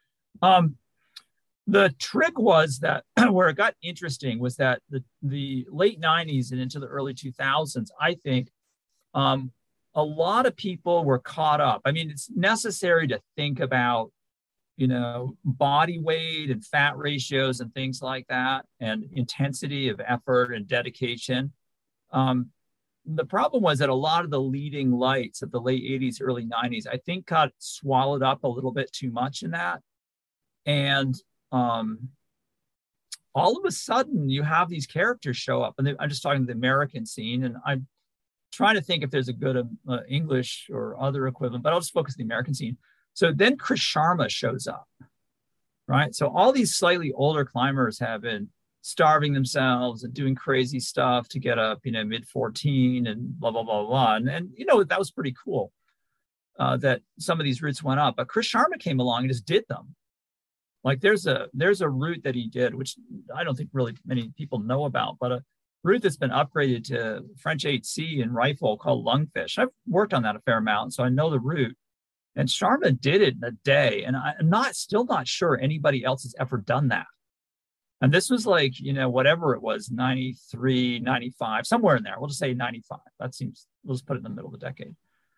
Um, the trick was that where it got interesting was that the, the late nineties and into the early two thousands, I think um, a lot of people were caught up. I mean, it's necessary to think about, you know, body weight and fat ratios and things like that, and intensity of effort and dedication. Um, The problem was that a lot of the leading lights of the late eighties, early nineties, I think got swallowed up a little bit too much in that. And um, all of a sudden you have these characters show up, and I'm just talking the American scene, and I'm trying to think if there's a good uh, English or other equivalent, but I'll just focus on the American scene. So then Chris Sharma shows up. right? So all these slightly older climbers have been starving themselves and doing crazy stuff to get up, you know, mid fourteen and blah, blah, blah, blah. And, and you know, that was pretty cool uh, that some of these routes went up. But Chris Sharma came along and just did them. Like there's a there's a route that he did, which I don't think really many people know about, but a route that's been upgraded to French eight C and rifle called Lungfish. I've worked on that a fair amount, so I know the route. And Sharma did it in a day. And I'm not still not sure anybody else has ever done that. And this was like, you know, whatever it was, ninety-three, ninety-five, somewhere in there. We'll just say ninety-five. That seems, we'll just put it in the middle of the decade.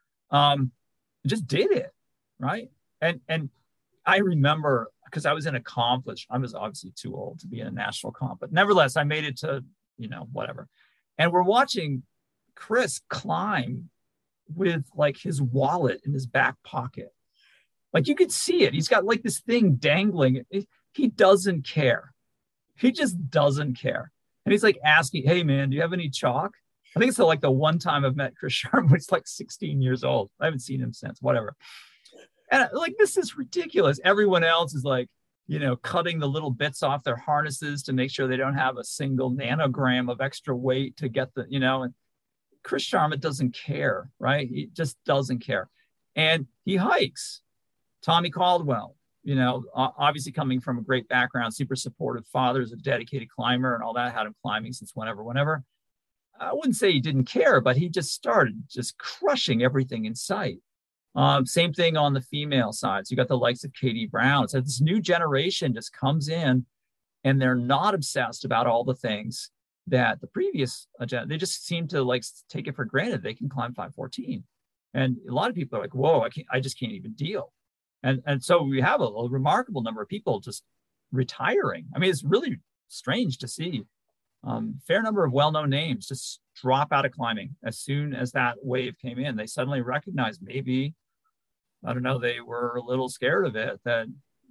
Um, just did it, right? And and I remember, because I was in a comp, which I was obviously too old to be in a national comp, but nevertheless, I made it to, you know, whatever. And we're watching Chris climb with like his wallet in his back pocket. Like you could see it. He's got like this thing dangling. He doesn't care. He just doesn't care. And he's like asking, hey man, do you have any chalk? I think it's like the one time I've met Chris Sharma, he's like sixteen years old. I haven't seen him since, whatever. And like, this is ridiculous. Everyone else is like, you know, cutting the little bits off their harnesses to make sure they don't have a single nanogram of extra weight to get the, you know, and Chris Sharma doesn't care, right? He just doesn't care. And he hikes. Tommy Caldwell, you know, obviously coming from a great background, super supportive father, is a dedicated climber and all that, had him climbing since whenever, whenever. I wouldn't say he didn't care, but he just started just crushing everything in sight. Um, same thing on the female side. So you got the likes of Katie Brown. So this new generation just comes in and they're not obsessed about all the things that the previous agenda, they just seem to like take it for granted. They can climb five fourteen. And a lot of people are like, whoa, I can't, I just can't even deal. And, and so we have a, a remarkable number of people just retiring. I mean, it's really strange to see um, fair number of well-known names just drop out of climbing as soon as that wave came in. They suddenly recognized maybe, I don't know, they were a little scared of it, that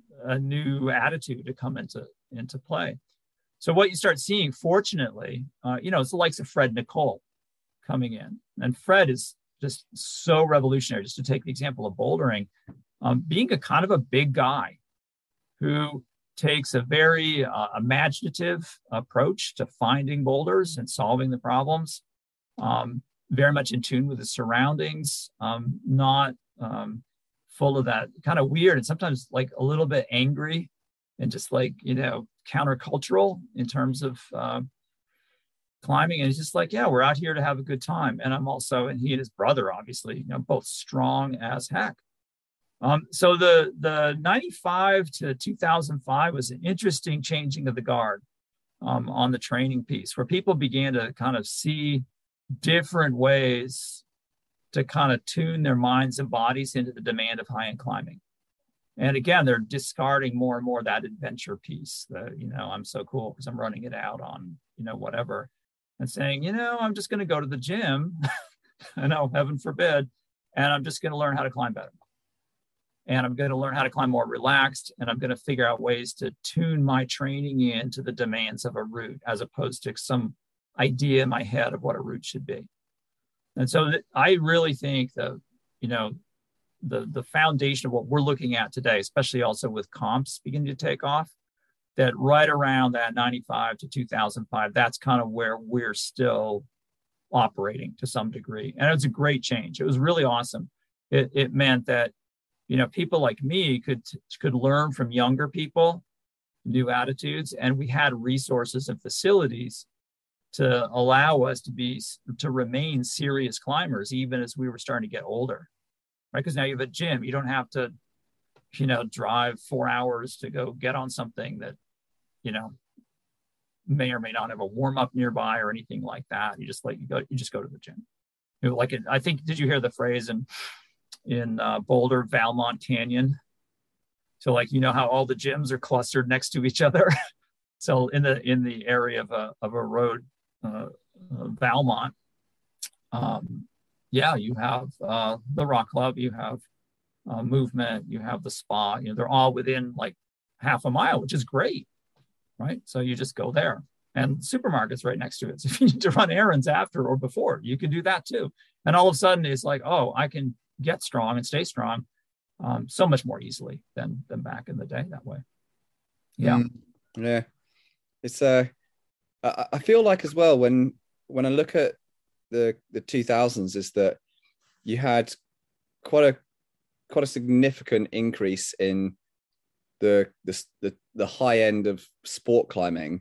a new attitude to come into, into play. So what you start seeing, fortunately, uh, you know, it's the likes of Fred Nicole coming in. And Fred is just so revolutionary, just to take the example of bouldering, um, being a kind of a big guy who takes a very uh, imaginative approach to finding boulders and solving the problems, um, very much in tune with his surroundings, um, not um, full of that kind of weird and sometimes like a little bit angry and just like, you know, countercultural in terms of uh, climbing. And he's just like, yeah, we're out here to have a good time. And I'm also, and he and his brother, obviously, you know, both strong as heck. Um, so the, the ninety-five to two thousand five was an interesting changing of the guard um, on the training piece, where people began to kind of see different ways to kind of tune their minds and bodies into the demand of high-end climbing. And again, they're discarding more and more that adventure piece that, you know, I'm so cool because I'm running it out on, you know, whatever, and saying, you know, I'm just going to go to the gym, I know, heaven forbid, and I'm just going to learn how to climb better. And I'm going to learn how to climb more relaxed, and I'm going to figure out ways to tune my training in to the demands of a route, as opposed to some idea in my head of what a route should be. And so th- I really think that, you know, the, the foundation of what we're looking at today, especially also with comps beginning to take off, that right around that ninety-five to two thousand five, that's kind of where we're still operating to some degree. And it was a great change. It was really awesome. It, it meant that, you know, people like me could could learn from younger people, new attitudes, and we had resources and facilities to allow us to be to remain serious climbers, even as we were starting to get older, right? Because now you have a gym, you don't have to, you know, drive four hours to go get on something that, you know, may or may not have a warm up nearby or anything like that. You just like you go, you just go to the gym. You know, like it, I think, did you hear the phrase in in uh, Boulder, Valmont Canyon? So like, you know how all the gyms are clustered next to each other. So in the in the area of a of a road, uh, uh, Valmont, um, yeah, you have uh, the Rock Club, you have uh, Movement, you have the Spa. You know, they're all within like half a mile, which is great, right? So you just go there, and supermarkets right next to it. So if you need to run errands after or before, you can do that too. And all of a sudden, it's like, oh, I can get strong and stay strong um, so much more easily than than back in the day that way. Yeah. Mm, yeah. It's uh I, I feel like as well when when I look at the the two thousands is that you had quite a quite a significant increase in the the the, the high end of sport climbing,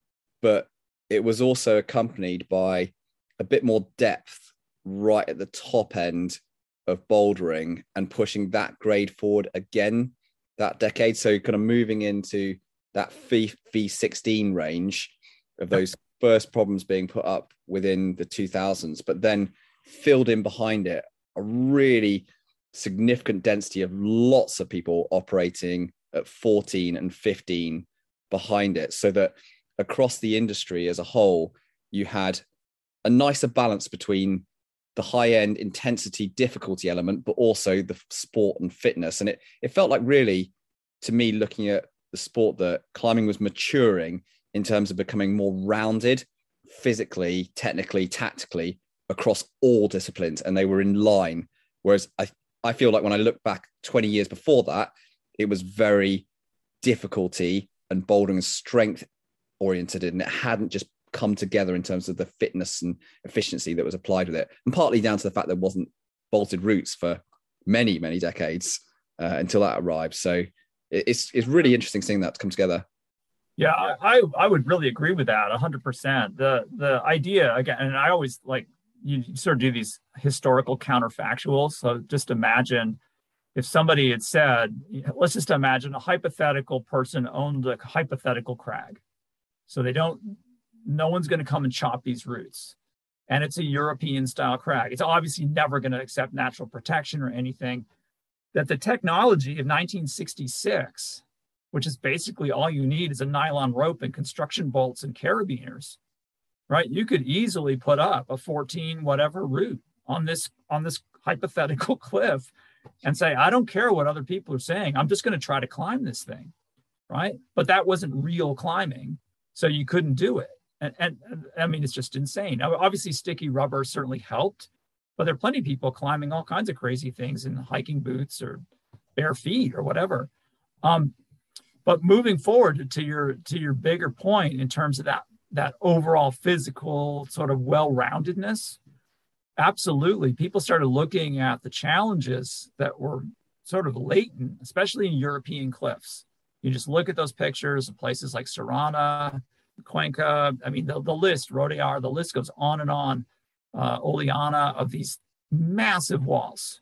but it was also accompanied by a bit more depth right at the top end of bouldering and pushing that grade forward again that decade. So kind of moving into that V sixteen range of those first problems being put up within the two thousands, but then filled in behind it a really significant density of lots of people operating at fourteen and fifteen behind it, so that across the industry as a whole, you had a nicer balance between the high-end intensity difficulty element, but also the sport and fitness. And it, it felt like really, to me, looking at the sport, that climbing was maturing in terms of becoming more rounded physically, technically, tactically across all disciplines, and they were in line. Whereas I, I feel like when I look back twenty years before that, it was very difficulty and bouldering and strength oriented, and it hadn't just come together in terms of the fitness and efficiency that was applied with it. And partly down to the fact there wasn't bolted routes for many, many decades uh, until that arrived. So it's it's really interesting seeing that come together. Yeah, I, I would really agree with that one hundred percent. The the idea, again, and I always like, you sort of do these historical counterfactuals. So just imagine if somebody had said, let's just imagine a hypothetical person owned a hypothetical crag. So they don't, no one's going to come and chop these roots. And it's a European style crag. It's obviously never going to accept natural protection or anything. That the technology of nineteen sixty-six, which is basically all you need is a nylon rope and construction bolts and carabiners, right? You could easily put up a fourteen whatever route on this, on this hypothetical cliff and say, I don't care what other people are saying. I'm just going to try to climb this thing, right? But that wasn't real climbing, so you couldn't do it. And, and, and I mean, it's just insane. Now, obviously, sticky rubber certainly helped, but there are plenty of people climbing all kinds of crazy things in hiking boots or bare feet or whatever. Um, but moving forward to your to your bigger point in terms of that that overall physical sort of well-roundedness, absolutely. People started looking at the challenges that were sort of latent, especially in European cliffs. You just look at those pictures of places like Sorana, Cuenca. I mean, the, the list, Rodear, the list goes on and on. Uh, Oleana, of these massive walls.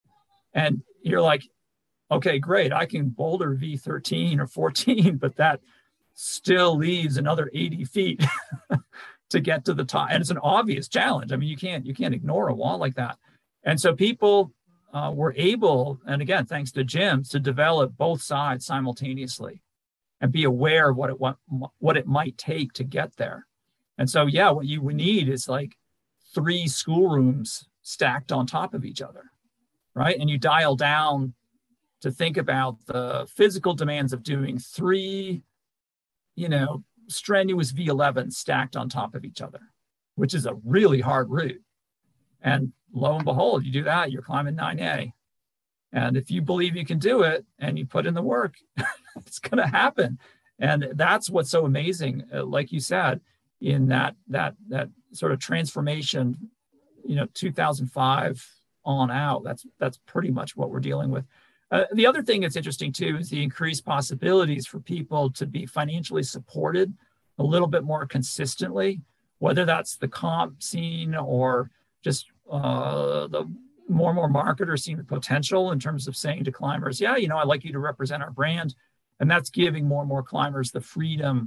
And you're like, okay, great. I can boulder V thirteen or fourteen, but that still leaves another eighty feet to get to the top. And it's an obvious challenge. I mean, you can't, you can't ignore a wall like that. And so people uh, were able, and again, thanks to gyms, to develop both sides simultaneously and be aware of what it, what, what it might take to get there. And so, yeah, what you would need is like three schoolrooms stacked on top of each other, right? And you dial down to think about the physical demands of doing three, you know, strenuous V elevens stacked on top of each other, which is a really hard route. And lo and behold, you do that, you're climbing nine A. And if you believe you can do it and you put in the work, it's going to happen. And that's what's so amazing, uh, like you said, in that that that sort of transformation, you know, two thousand five on out. That's that's pretty much what we're dealing with. Uh, the other thing that's interesting too is the increased possibilities for people to be financially supported a little bit more consistently, whether that's the comp scene or just uh, the more and more marketers seeing the potential in terms of saying to climbers, yeah, you know, I'd like you to represent our brand. And that's giving more and more climbers the freedom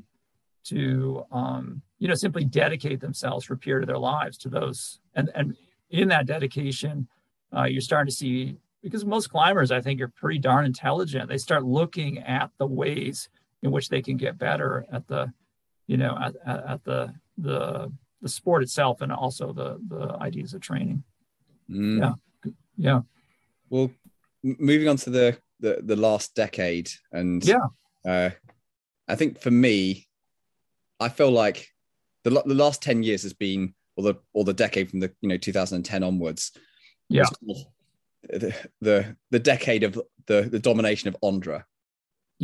to, um, you know, simply dedicate themselves for a period of their lives to those. And, and in that dedication, uh, you're starting to see, because most climbers, I think, are pretty darn intelligent. They start looking at the ways in which they can get better at the, you know, at, at, at the, the, the sport itself, and also the, the ideas of training. Mm. Yeah. Yeah. Well, moving on to the, the, the last decade. And yeah, uh, I think for me, I feel like the, the last ten years has been, or the, or the decade from the, you know, two thousand ten onwards. Yeah. The, the, the decade of the, the domination of Ondra. Yeah.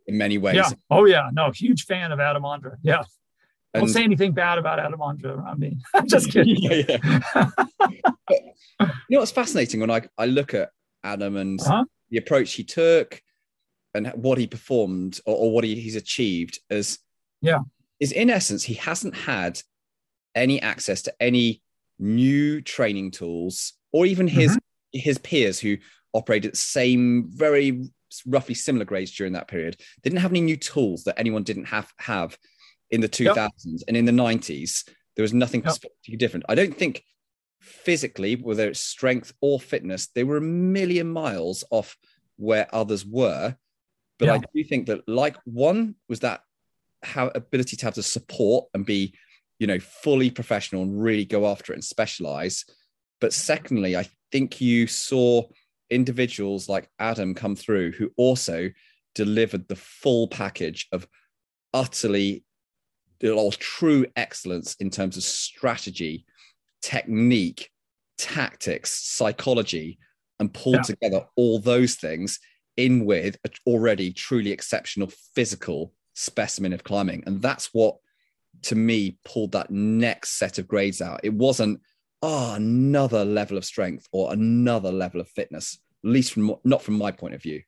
in many ways. Yeah. Oh yeah. No, huge fan of Adam Ondra. Yeah. And, Don't say anything bad about Adam Ondra around me. I'm just kidding. yeah, yeah. But, you know what's fascinating when I, I look at Adam and uh-huh. the approach he took and what he performed or, or what he, he's achieved as yeah is in essence, he hasn't had any access to any new training tools or even his mm-hmm. his peers who operated at the same very roughly similar grades during that period. They didn't have any new tools that anyone didn't have have in the two thousands. Yep. And in the nineties, there was nothing yep. particularly different. I don't think physically, whether it's strength or fitness, they were a million miles off where others were. But yeah. I do think that, like, one was that how ability to have the support and be, you know, fully professional and really go after it and specialize. But secondly, I think you saw individuals like Adam come through who also delivered the full package of utterly or true excellence in terms of strategy, technique, tactics, psychology, and pulled yeah. together all those things in with an already truly exceptional physical specimen of climbing. And that's what, to me, pulled that next set of grades out. It wasn't, oh, another level of strength or another level of fitness, at least from not from my point of view.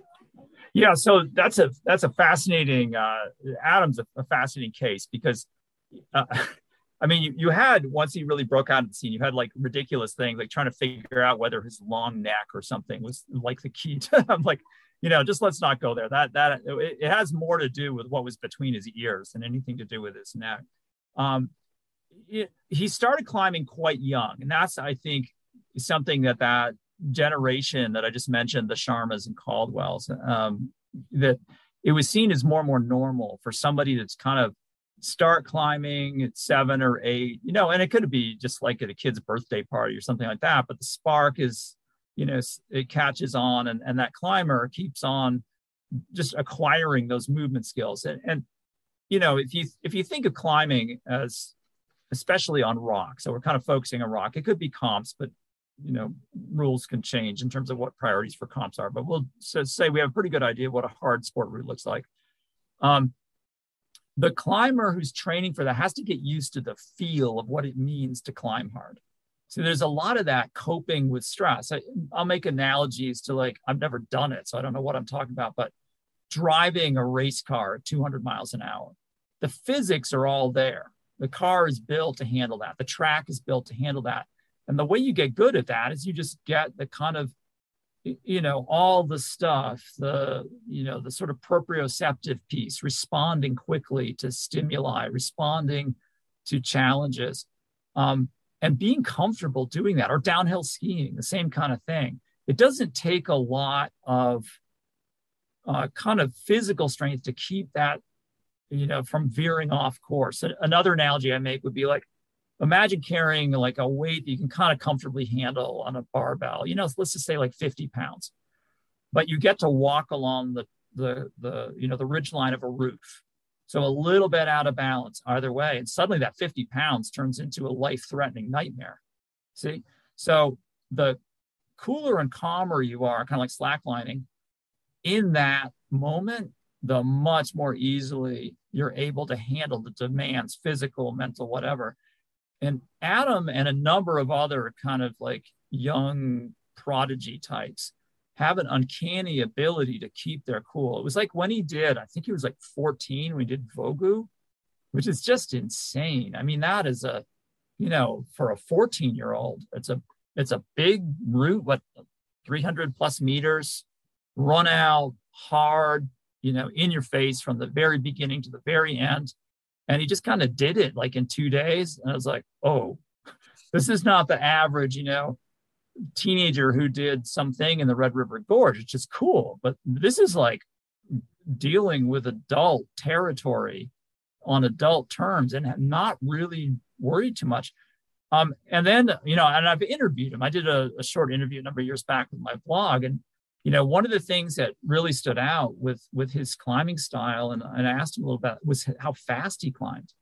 Yeah, so that's a that's a fascinating. Uh, Adam's a, a fascinating case because, uh, I mean, you, you had once he really broke out of the scene, you had like ridiculous things like trying to figure out whether his long neck or something was like the key to. I'm like, you know, just let's not go there. That that it, it has more to do with what was between his ears than anything to do with his neck. Um, it, he started climbing quite young, and that's I think something that that. generation that I just mentioned, the Sharmas and Caldwells, um, that it was seen as more and more normal for somebody that's kind of start climbing at seven or eight, you know, and it could be just like at a kid's birthday party or something like that. But the spark is, you know, it catches on and, and that climber keeps on just acquiring those movement skills. And, and, you know, if you, if you think of climbing as, especially on rock, so we're kind of focusing on rock, it could be comps, but you know, rules can change in terms of what priorities for comps are, but we'll so say we have a pretty good idea of what a hard sport route looks like. Um, the climber who's training for that has to get used to the feel of what it means to climb hard. So there's a lot of that coping with stress. I, I'll make analogies to like, I've never done it, so I don't know what I'm talking about, but driving a race car at two hundred miles an hour, the physics are all there. The car is built to handle that. The track is built to handle that. And the way you get good at that is you just get the kind of, you know, all the stuff, the, you know, the sort of proprioceptive piece, responding quickly to stimuli, responding to challenges, um, and being comfortable doing that, or downhill skiing, the same kind of thing. It doesn't take a lot of uh, kind of physical strength to keep that, you know, from veering off course. Another analogy I make would be like, imagine carrying like a weight that you can kind of comfortably handle on a barbell, you know, let's just say like fifty pounds, but you get to walk along the, the, the, you know, the ridge line of a roof. So a little bit out of balance either way. And suddenly that fifty pounds turns into a life-threatening nightmare. See? So the cooler and calmer you are, kind of like slacklining, in that moment, the much more easily you're able to handle the demands, physical, mental, whatever. And Adam and a number of other kind of like young prodigy types have an uncanny ability to keep their cool. It was like when he did, I think he was like fourteen when he did Vogu, which is just insane. I mean, that is a, you know, for a fourteen year old, it's a, it's a big route, what, three hundred plus meters, run out hard, you know, in your face from the very beginning to the very end. And he just kind of did it like in two days. And I was like, oh, this is not the average, you know, teenager who did something in the Red River Gorge. It's just cool. But this is like dealing with adult territory on adult terms and not really worried too much. Um, and then, you know, and I've interviewed him. I did a, a short interview a number of years back with my blog. And you know, one of the things that really stood out with, with his climbing style, and, and I asked him a little bit, was how fast he climbed.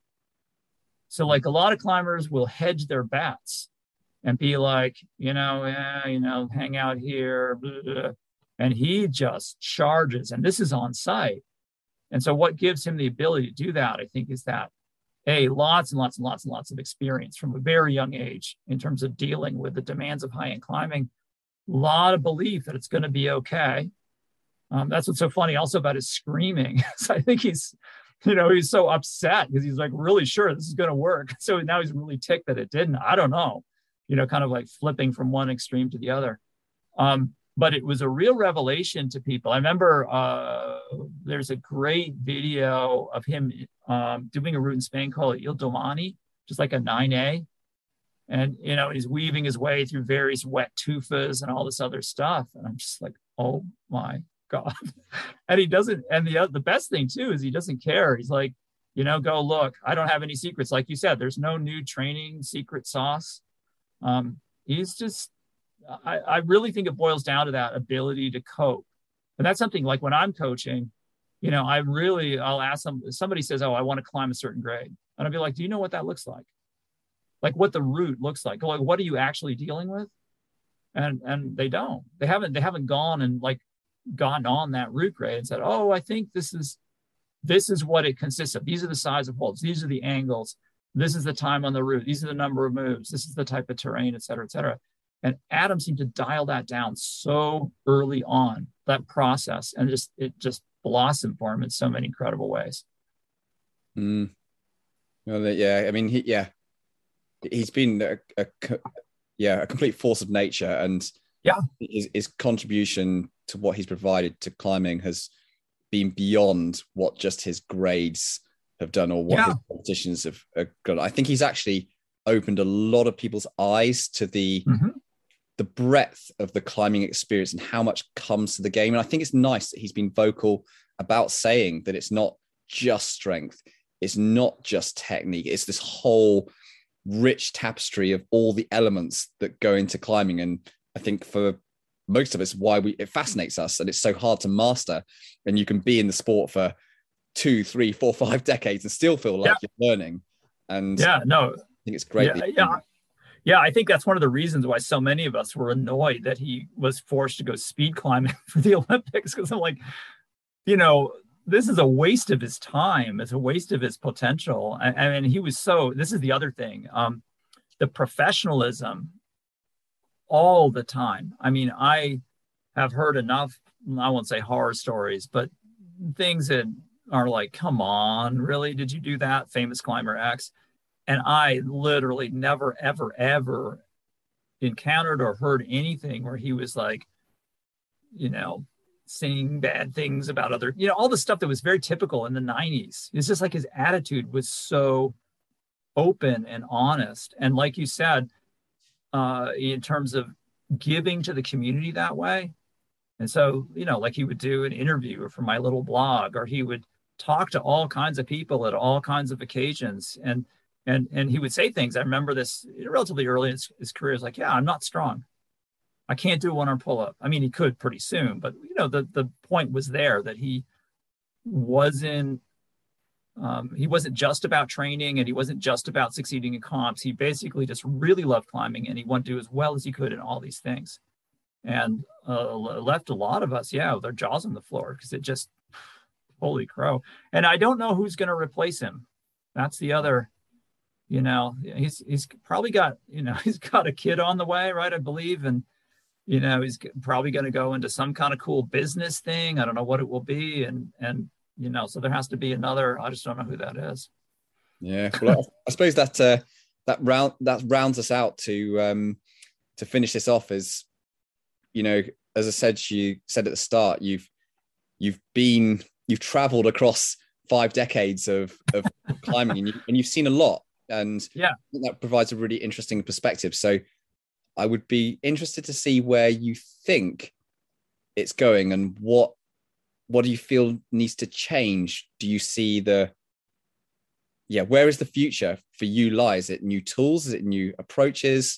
So like a lot of climbers will hedge their bets and be like, you know, yeah, you know, hang out here, blah, blah, blah. And he just charges. And this is on site. And so what gives him the ability to do that, I think, is that, A, lots and lots and lots and lots of experience from a very young age in terms of dealing with the demands of high-end climbing, a lot of belief that it's going to be okay. Um, that's what's so funny also about his screaming. So I think he's, you know, he's so upset because he's like really sure this is going to work. So now he's really ticked that it didn't. I don't know, you know, kind of like flipping from one extreme to the other. Um, but it was a real revelation to people. I remember uh, there's a great video of him um, doing a route in Spain called Il Domani, just like a nine A. And, you know, he's weaving his way through various wet tufas and all this other stuff. And I'm just like, oh my God. And he doesn't, and the the best thing too is he doesn't care. He's like, you know, go look, I don't have any secrets. Like you said, there's no new training secret sauce. Um, he's just, I, I really think it boils down to that ability to cope. And that's something like when I'm coaching, you know, I really, I'll ask them, somebody says, oh, I want to climb a certain grade. And I'll be like, do you know what that looks like? Like what the route looks like? Like, what are you actually dealing with? And, and they don't, they haven't, they haven't gone and like, gotten on that route grade and said, oh, I think this is this is what it consists of. These are the size of holds. These are the angles. This is the time on the route. These are the number of moves. This is the type of terrain, et cetera, et cetera. And Adam seemed to dial that down so early on, that process, and just it just blossomed for him in so many incredible ways. Mm. Well, yeah, I mean, he, yeah, he's been a, a yeah a complete force of nature, and yeah, his, his contribution to what he's provided to climbing has been beyond what just his grades have done or what yeah. his competitions have, have done. I think he's actually opened a lot of people's eyes to the mm-hmm. the breadth of the climbing experience and how much comes to the game. And I think it's nice that he's been vocal about saying that it's not just strength, it's not just technique, it's this whole rich tapestry of all the elements that go into climbing. And I think for most of us, why we it fascinates us, and it's so hard to master. And you can be in the sport for two, three, four, five decades and still feel like yeah. you're learning. And yeah, no, I think it's great. Yeah, yeah, yeah. I think that's one of the reasons why so many of us were annoyed that he was forced to go speed climbing for the Olympics. Because I'm like, you know, this is a waste of his time. It's a waste of his potential. I, I mean, he was so. This is the other thing. Um, the professionalism. All the time. I mean, I have heard enough, I won't say horror stories, but things that are like, come on, really? Did you do that? Famous climber X. And I literally never, ever, ever encountered or heard anything where he was like, you know, saying bad things about other, you know, all the stuff that was very typical in the nineties. It's just like his attitude was so open and honest. And like you said, uh, in terms of giving to the community that way. And so, you know, like he would do an interview for my little blog, or he would talk to all kinds of people at all kinds of occasions. And, and, and he would say things. I remember this relatively early in his, his career. Is like, yeah, I'm not strong. I can't do a one arm pull up. I mean, he could pretty soon, but you know, the, the point was there that he wasn't, Um, he wasn't just about training, and he wasn't just about succeeding in comps. He basically just really loved climbing, and he wanted to do as well as he could in all these things. And uh, left a lot of us, yeah, with their jaws on the floor, because it just, holy crow. And I don't know who's going to replace him. That's the other, you know, he's he's probably got, you know, he's got a kid on the way, right, I believe. And, you know, he's probably going to go into some kind of cool business thing. I don't know what it will be. And, and, you know, so there has to be another. I just don't know who that is. Yeah, well, I suppose that uh, that round that rounds us out to um, to finish this off. Is, you know, as I said, you said at the start, you've you've been you've travelled across five decades of of climbing, and, you, and you've seen a lot, and yeah, I think that provides a really interesting perspective. So, I would be interested to see where you think it's going, and what. What do you feel needs to change? Do you see the, yeah, where is the future for you lie? Is it new tools? Is it new approaches?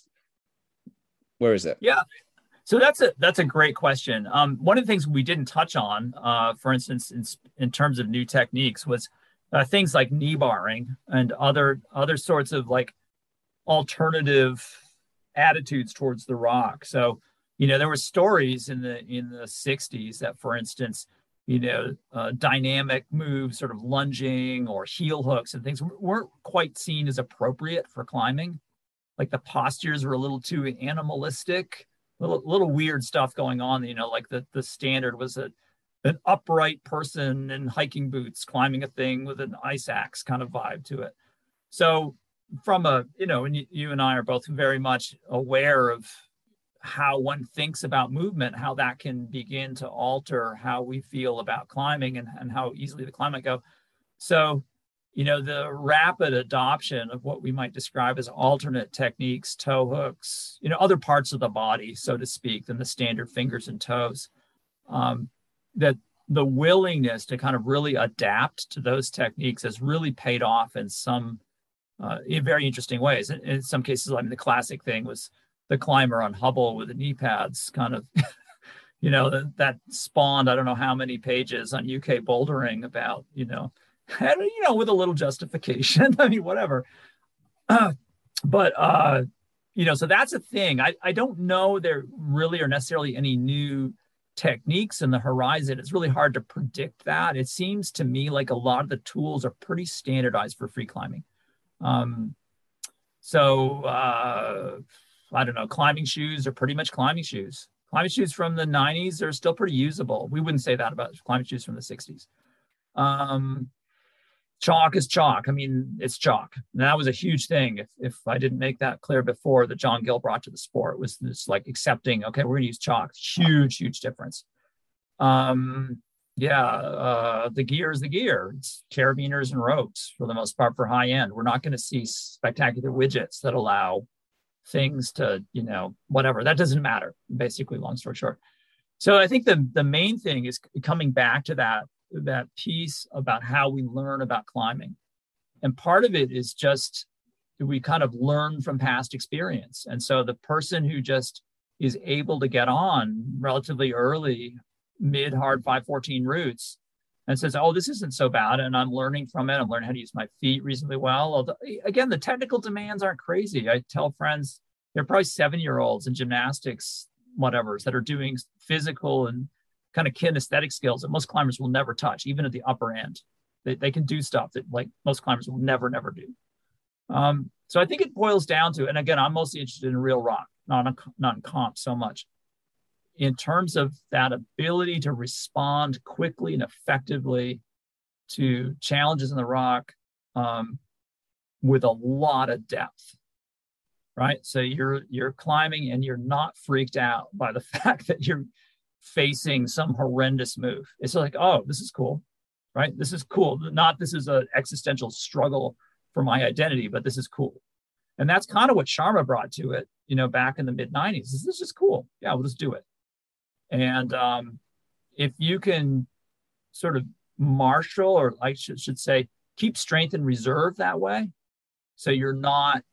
Where is it? Yeah. So that's a, that's a great question. Um, one of the things we didn't touch on, uh, for instance, in, in terms of new techniques was uh, things like knee barring and other, other sorts of like alternative attitudes towards the rock. So, you know, there were stories in the, in the sixties that, for instance, you know, uh, dynamic moves, sort of lunging or heel hooks and things weren't quite seen as appropriate for climbing. Like the postures were a little too animalistic, a little, little weird stuff going on. You know, like the, the standard was a, an upright person in hiking boots climbing a thing with an ice axe kind of vibe to it. So from a, you know, and you, you and I are both very much aware of how one thinks about movement, how that can begin to alter how we feel about climbing and, and how easily the climb might go. So, you know, the rapid adoption of what we might describe as alternate techniques, toe hooks, you know, other parts of the body, so to speak, than the standard fingers and toes, um, that the willingness to kind of really adapt to those techniques has really paid off in some uh, in very interesting ways. In, in some cases, I mean, the classic thing was the climber on Hubble with the knee pads, kind of, you know, that, that spawned, I don't know how many pages on U K bouldering about, you know, and, you know, with a little justification. I mean, whatever. Uh, but, uh, you know, so that's a thing. I, I don't know there really are necessarily any new techniques in the horizon. It's really hard to predict that. It seems to me like a lot of the tools are pretty standardized for free climbing. Um, so, uh, I don't know, climbing shoes are pretty much climbing shoes. Climbing shoes from the nineties are still pretty usable. We wouldn't say that about climbing shoes from the sixties. Um, chalk is chalk. I mean, it's chalk. And that was a huge thing. If if I didn't make that clear before, that John Gill brought to the sport was this like accepting, okay, we're going to use chalk. Huge, huge difference. Um, yeah, uh, the gear is the gear. It's carabiners and ropes for the most part for high end. We're not going to see spectacular widgets that allow things to, you know, whatever. That doesn't matter, basically, long story short. So I think the, the main thing is coming back to that, that piece about how we learn about climbing. And part of it is just we kind of learn from past experience. And so the person who just is able to get on relatively early, mid hard five fourteen routes and says, oh, this isn't so bad. And I'm learning from it. I'm learning how to use my feet reasonably well. Although, again, the technical demands aren't crazy. I tell friends, they're probably seven-year-olds in gymnastics, whatevers, that are doing physical and kind of kinesthetic skills that most climbers will never touch, even at the upper end. They, they can do stuff that like most climbers will never, never do. Um, so I think it boils down to, and again, I'm mostly interested in real rock, not in, not in comp so much. In terms of that ability to respond quickly and effectively to challenges in the rock um, with a lot of depth, right? So you're you're climbing and you're not freaked out by the fact that you're facing some horrendous move. It's like, oh, this is cool, right? This is cool. Not this is an existential struggle for my identity, but this is cool. And that's kind of what Sharma brought to it, you know, back in the mid nineties. This is just cool. Yeah, we'll just do it. And um, if you can sort of marshal, or I should, should say, keep strength in reserve that way, so you're not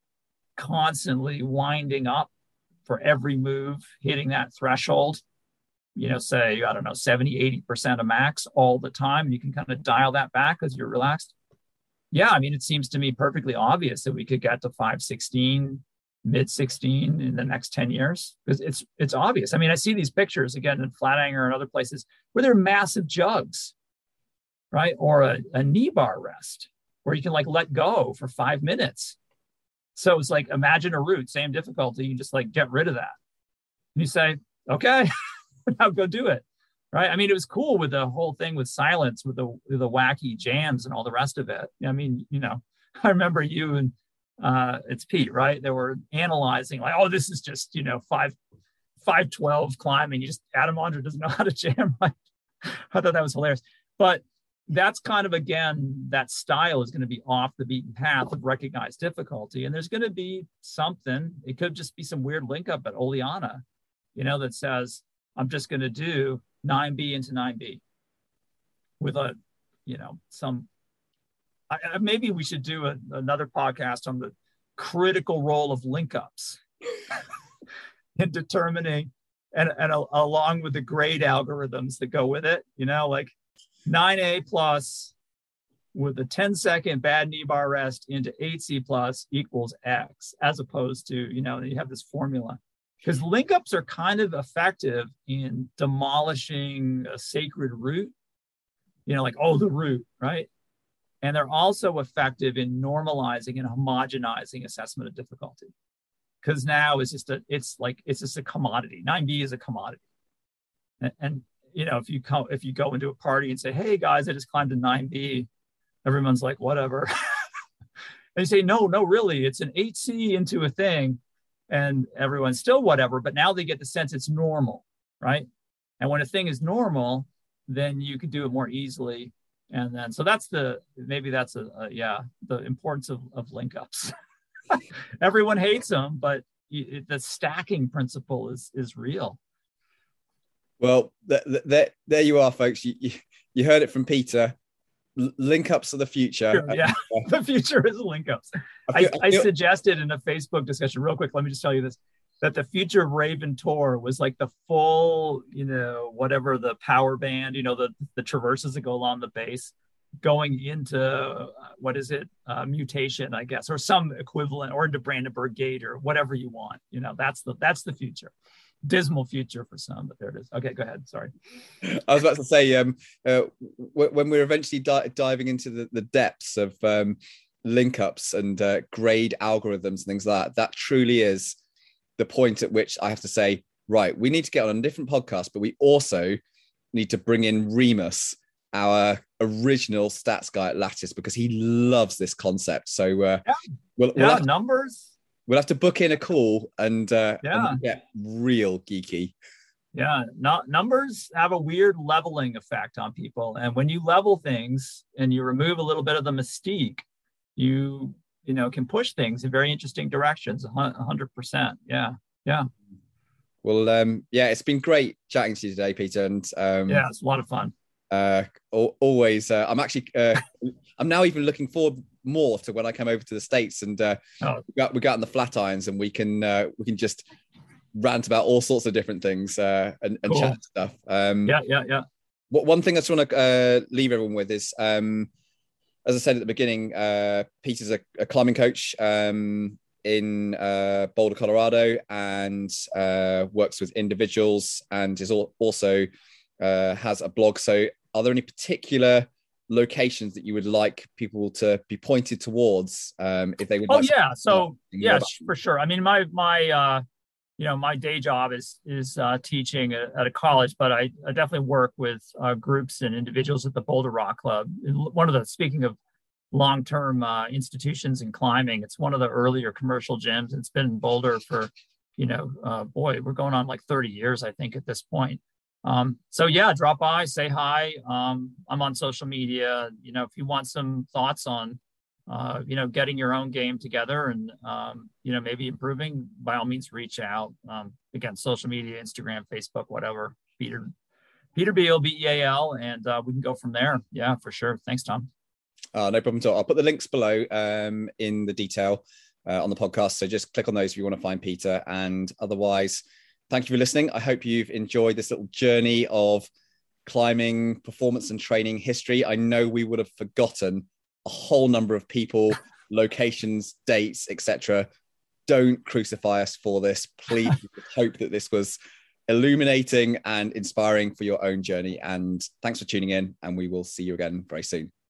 constantly winding up for every move, hitting that threshold, you know, say, I don't know, seventy, eighty percent of max all the time, and you can kind of dial that back as you're relaxed. Yeah, I mean, it seems to me perfectly obvious that we could get to five sixteen, mid sixteen in the next ten years, because it's it's obvious. I mean, I see these pictures again in Flatinger and other places where they're massive jugs, right? Or a, a knee bar rest where you can like let go for five minutes. So it's like, imagine a route, same difficulty, you just like get rid of that. And you say, okay, now go do it, right? I mean, it was cool with the whole thing with silence, with the with the wacky jams and all the rest of it. I mean, you know, I remember you and uh it's Pete, right? They were analyzing like, oh, this is just, you know, five five twelve climbing. You just Adam Ondra doesn't know how to jam, right? I thought that was hilarious. But that's kind of, again, that style is going to be off the beaten path of recognized difficulty. And there's going to be something, it could just be some weird link up at Oleana, you know, that says, I'm just going to do nine B into nine B with a, you know, some, I, maybe we should do a, another podcast on the critical role of link ups in determining, and, and a, along with the grade algorithms that go with it, you know, like nine A plus with a ten second bad knee bar rest into eight C plus equals X, as opposed to, you know, you have this formula. because link ups are kind of effective in demolishing a sacred root, you know, like, oh, the root, right? And they're also effective in normalizing and homogenizing assessment of difficulty. Because now it's just a, it's like, it's just a commodity. nine B is a commodity. And, and you know, if you come, if you go into a party and say, hey guys, I just climbed a nine B, everyone's like, whatever. And you say, no, no, really, it's an eight C into a thing. And everyone's still whatever, but now they get the sense it's normal, right? And when a thing is normal, then you can do it more easily. And then, so that's the, maybe that's a, a yeah, the importance of, of link ups. Everyone hates them, but it, the stacking principle is, is real. Well, th- th- there, there you are, folks. You, you, you heard it from Peter. L- link ups are the future. Sure, yeah, the future is link ups. I, feel, I, I, feel... I suggested in a Facebook discussion, real quick, let me just tell you this, that the future of Raven Tour was like the full, you know, whatever the power band, you know, the, the traverses that go along the base, going into, uh, what is it, uh, mutation, I guess, or some equivalent, or into Brandenburg Gate, or whatever you want. You know, that's the that's the future. Dismal future for some, but there it is. Okay, go ahead. Sorry. I was about to say, um, uh, w- when we're eventually di- diving into the, the depths of um, link ups and uh, grade algorithms and things like that, that truly is the point at which I have to say, right, we need to get on a different podcast, but we also need to bring in Remus, our original stats guy at Lattice, because he loves this concept. So uh, yeah, we'll, yeah we'll have, numbers. We'll have to book in a call and, uh, yeah. and get real geeky. Yeah, not, numbers have a weird leveling effect on people. And when you level things and you remove a little bit of the mystique, you, you know, can push things in very interesting directions. A hundred percent. Yeah. Yeah. Well, um, yeah, it's been great chatting to you today, Peter. And um, yeah, it's a lot of fun. Uh, always, uh, I'm actually, uh, I'm now even looking forward more to when I come over to the States and uh, oh. we got we got on the Flatirons and we can uh, we can just rant about all sorts of different things uh, and, and cool. chat stuff. Um, yeah, yeah, yeah. What one thing I just want to uh, leave everyone with is, um, as I said at the beginning, uh, Peter's a, a climbing coach um, in uh, Boulder, Colorado, and uh, works with individuals, and is also uh, has a blog. So, are there any particular locations that you would like people to be pointed towards um, if they would? Oh like yeah, so yeah, for sure. I mean, my my uh, you know my day job is is uh, teaching at, at a college, but I, I definitely work with uh, groups and individuals at the Boulder Rock Club. One of the speaking of long-term uh, institutions in climbing, it's one of the earlier commercial gyms. It's been in Boulder for you know uh, boy, we're going on like thirty years, I think, at this point. Um, so yeah, drop by, say hi. Um, I'm on social media. You know, if you want some thoughts on, uh, you know, getting your own game together and, um, you know, maybe improving, by all means, reach out. Um, again, social media, Instagram, Facebook, whatever, Peter, Peter Beal, B E A L, and uh, we can go from there. Yeah, for sure. Thanks, Tom. Uh, no problem at all. I'll put the links below um, in the detail uh, on the podcast. So just click on those if you want to find Peter, and otherwise, thank you for listening. I hope you've enjoyed this little journey of climbing, performance and training history. I know we would have forgotten a whole number of people, locations, dates, et cetera. Don't crucify us for this. Please hope that this was illuminating and inspiring for your own journey. And thanks for tuning in, and we will see you again very soon.